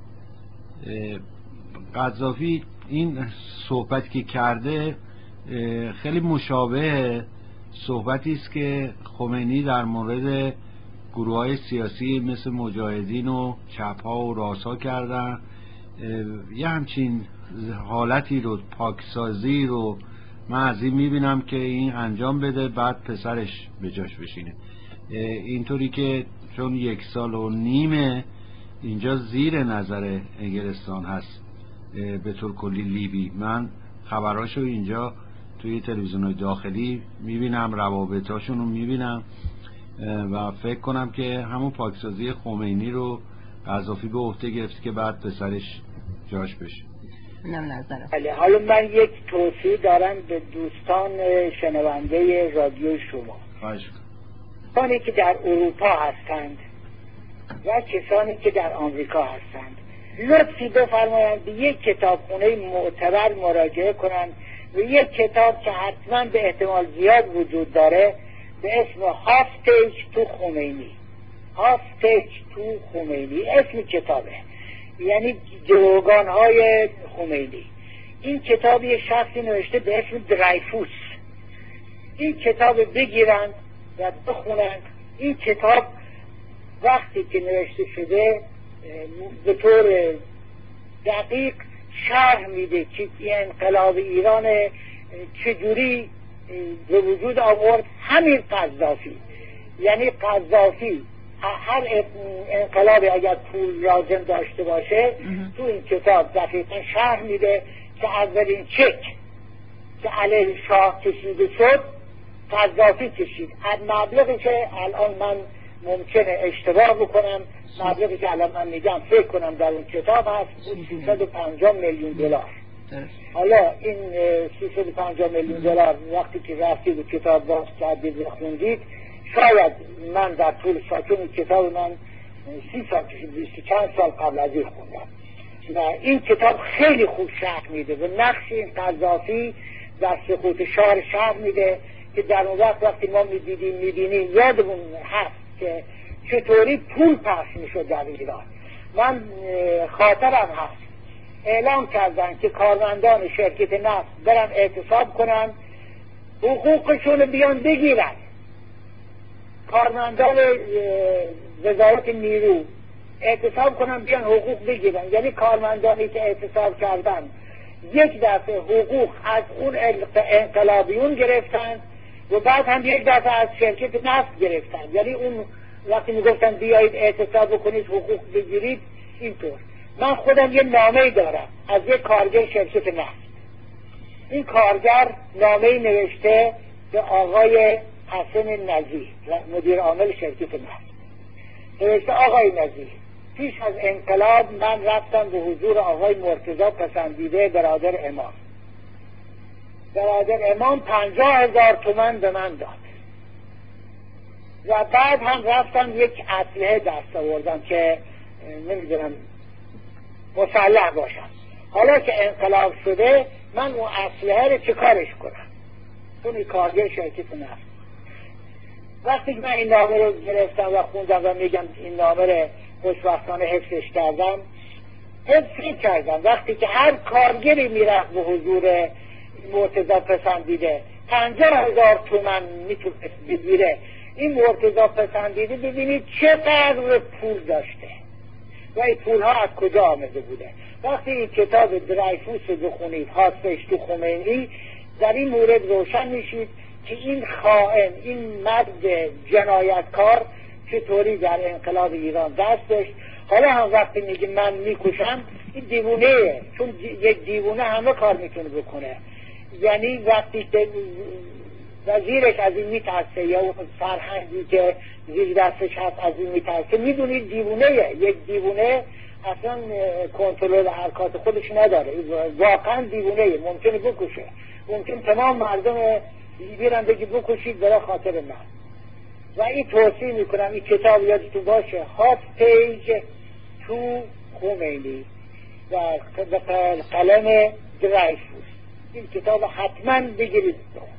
قذافی این صحبت که کرده خیلی مشابه صحبتی است که خمینی در مورد گروه‌های سیاسی مثل مجاهدین و چپ‌ها و راس‌ها کردن. یه همچین حالتی رو، پاکسازی رو من از این میبینم که این انجام بده بعد پسرش به جاش بشینه. اینطوری که چون یک سال و نیمه اینجا زیر نظر انگلستان هست به طور کلی لیبی، من خبراشو اینجا توی تلویزیون‌های داخلی میبینم، روابطاشون رو میبینم و فکر کنم که همون پاکسازی خمینی رو قذافی به عهده گرفت که بعد پسرش جاش بشه. بله. حالا من یک توصیه دارم به دوستان شنونده رادیو شما. باشه. کسانی که در اروپا هستند و کسانی که در آمریکا هستند، لطفی بفرمایند به یک کتابخونه معتبر مراجعه کنند و یک کتاب که حتما به احتمال زیاد وجود داره به اسم هاستیج تو خمینی، هاستیج تو خمینی اسم کتابه، یعنی گروگان های خمینی. این کتاب یه شخصی نوشته به اسم درایفوس. این کتاب بگیرند و بخونند. این کتاب وقتی که نوشته شده به طور دقیق شرح میده که انقلاب ایران چجوری به وجود آورد. همین قذافی، یعنی قذافی هر انقلابی اگر پول لازم داشته باشه تو این کتاب دقیقا شرح میده که اولین چک که علیه شاه کشیده شد قذافی کشید. مبلغی که الان من ممکنه اشتباه بکنم، مبلغی که الان من میگم فکر کنم در اون کتاب هست سیصد و پنجاه میلیون دلار. حالا این سیصد و پنجاه میلیون دلار وقتی که رفتید و کتاب باز کردید و خوندید، شاید من در طول ساکن کتاب من سی سال بیست چند سال قبل از این خوندم و این کتاب خیلی خوب شرح میده و نقش این قذافی در سقوط شاه شرح میده که در اون وقت وقتی ما میدیدیم میبینیم یادمون هست که چطوری پول پخش میشد در ایران. من خاطرم هست اعلام کردن که کارمندان شرکت نفت برن اعتصاب کنن حقوقشون بیان بگیرن. کارمندان وزارت نیرو اعتصاب کنن بیان حقوق بگیرن، یعنی کارمندانی که اعتصاب کردن یک دفعه حقوق از اون انقلابیون گرفتن و بعد هم یک دفعه از شرکت نفت گرفتن. یعنی اون وقتی میگفتن بیایید اعتصاب بکنید حقوق بگیرید اینطور. من خودم یه نامه دارم از یک کارگر شرکت نفت. این کارگر نامه نوشته به آقای حسن نزیه مدیر عامل شرکت نفت. نوشته آقای نزیه، پیش از انقلاب من رفتم به حضور آقای مرتضی پسندیده برادر امام. برادر امام پنجاه هزار تومن به من داد و بعد هم رفتم یک اسلحه دست آوردم که نمیدونم مسلح باشم. حالا که انقلاب شده من اون اسلحه رو چه کارش کنم؟ اون این کارگر شرکت نفت. وقتی که من این نامه رو گرفتم و خوندم و میگم این نامه رو خوشبختانه حفظش کردم، حفظ کردم وقتی که هر کارگری میرفت به حضور مرتضی پسندیده پنجاه هزار تومن میتونست بگیره. این مرتضی پسندیده ببینید چقدر پول داشته و این پول ها از کجا آمده بوده. وقتی این کتاب درایفوس رو بخونید، هاستیج تو خمینی، در این مورد روشن میشید که این خائن، این مرد جنایتکار چطوری در انقلاب ایران دست داشت. حالا هم وقتی میگه من میکشم، این دیوونه، چون یک دیوونه همه کار میتونه بکنه. یعنی وقتی که وزیرش از این میترسه یا سرهنگی که زیر دستش هست از این میترسه، میدونید دیوونه. یک دیوونه اصلا کنترل حرکات خودش نداره، واقعا دیوونه، ممکنه بکشه، ممکن تمام مردم بیرن بگی بکشید برای خاطر من. و این توصیه میکنم این کتاب یادتون باشه، هاستیج تو خمینی و قلم درایفوس. این کتاب حتما بگیرید.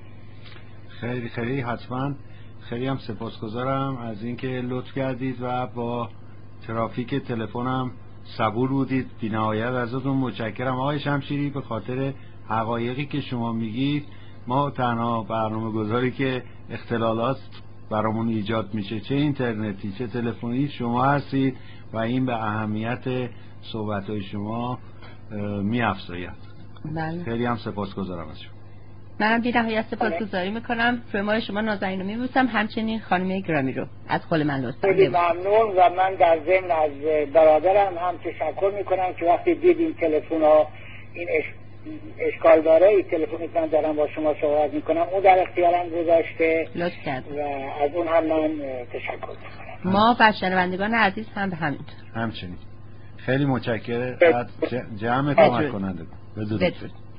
خیلی خیلی حتما. خیلی هم سپاسگزارم از اینکه لطف کردید و با ترافیک تلفنم صبور بودید. بی‌نهایت ازتون متشکرم آقای شمشیری. به خاطر حقایقی که شما میگید ما تنها برنامه گذاری که اختلالات برامون ایجاد میشه، چه اینترنتی چه تلفنی، شما هستید و این به اهمیت صحبت‌های شما می‌افزاید. بله. خیلی هم سپاسگزارم از شما. منم بی نهایت سپاسگزاری میکنم. فرمای شما نازنین رو میبوسم، همچنین خانم گرامی رو از قول من لطفا. خیلی ممنون و من در ضمن از برادرم هم تشکر میکنم که وقتی دید این تلفن ها این اش... اشکال داره، این تلفنی که من دارم با شما صحبت میکنم اون در اختیارم گذاشته، لطف کرد و از اون هم من تشکر میکنم. ما و شنوندگان عزیز هم به همینطور. همچنین خیلی متشکرم از جمع کمک کننده. بدرود.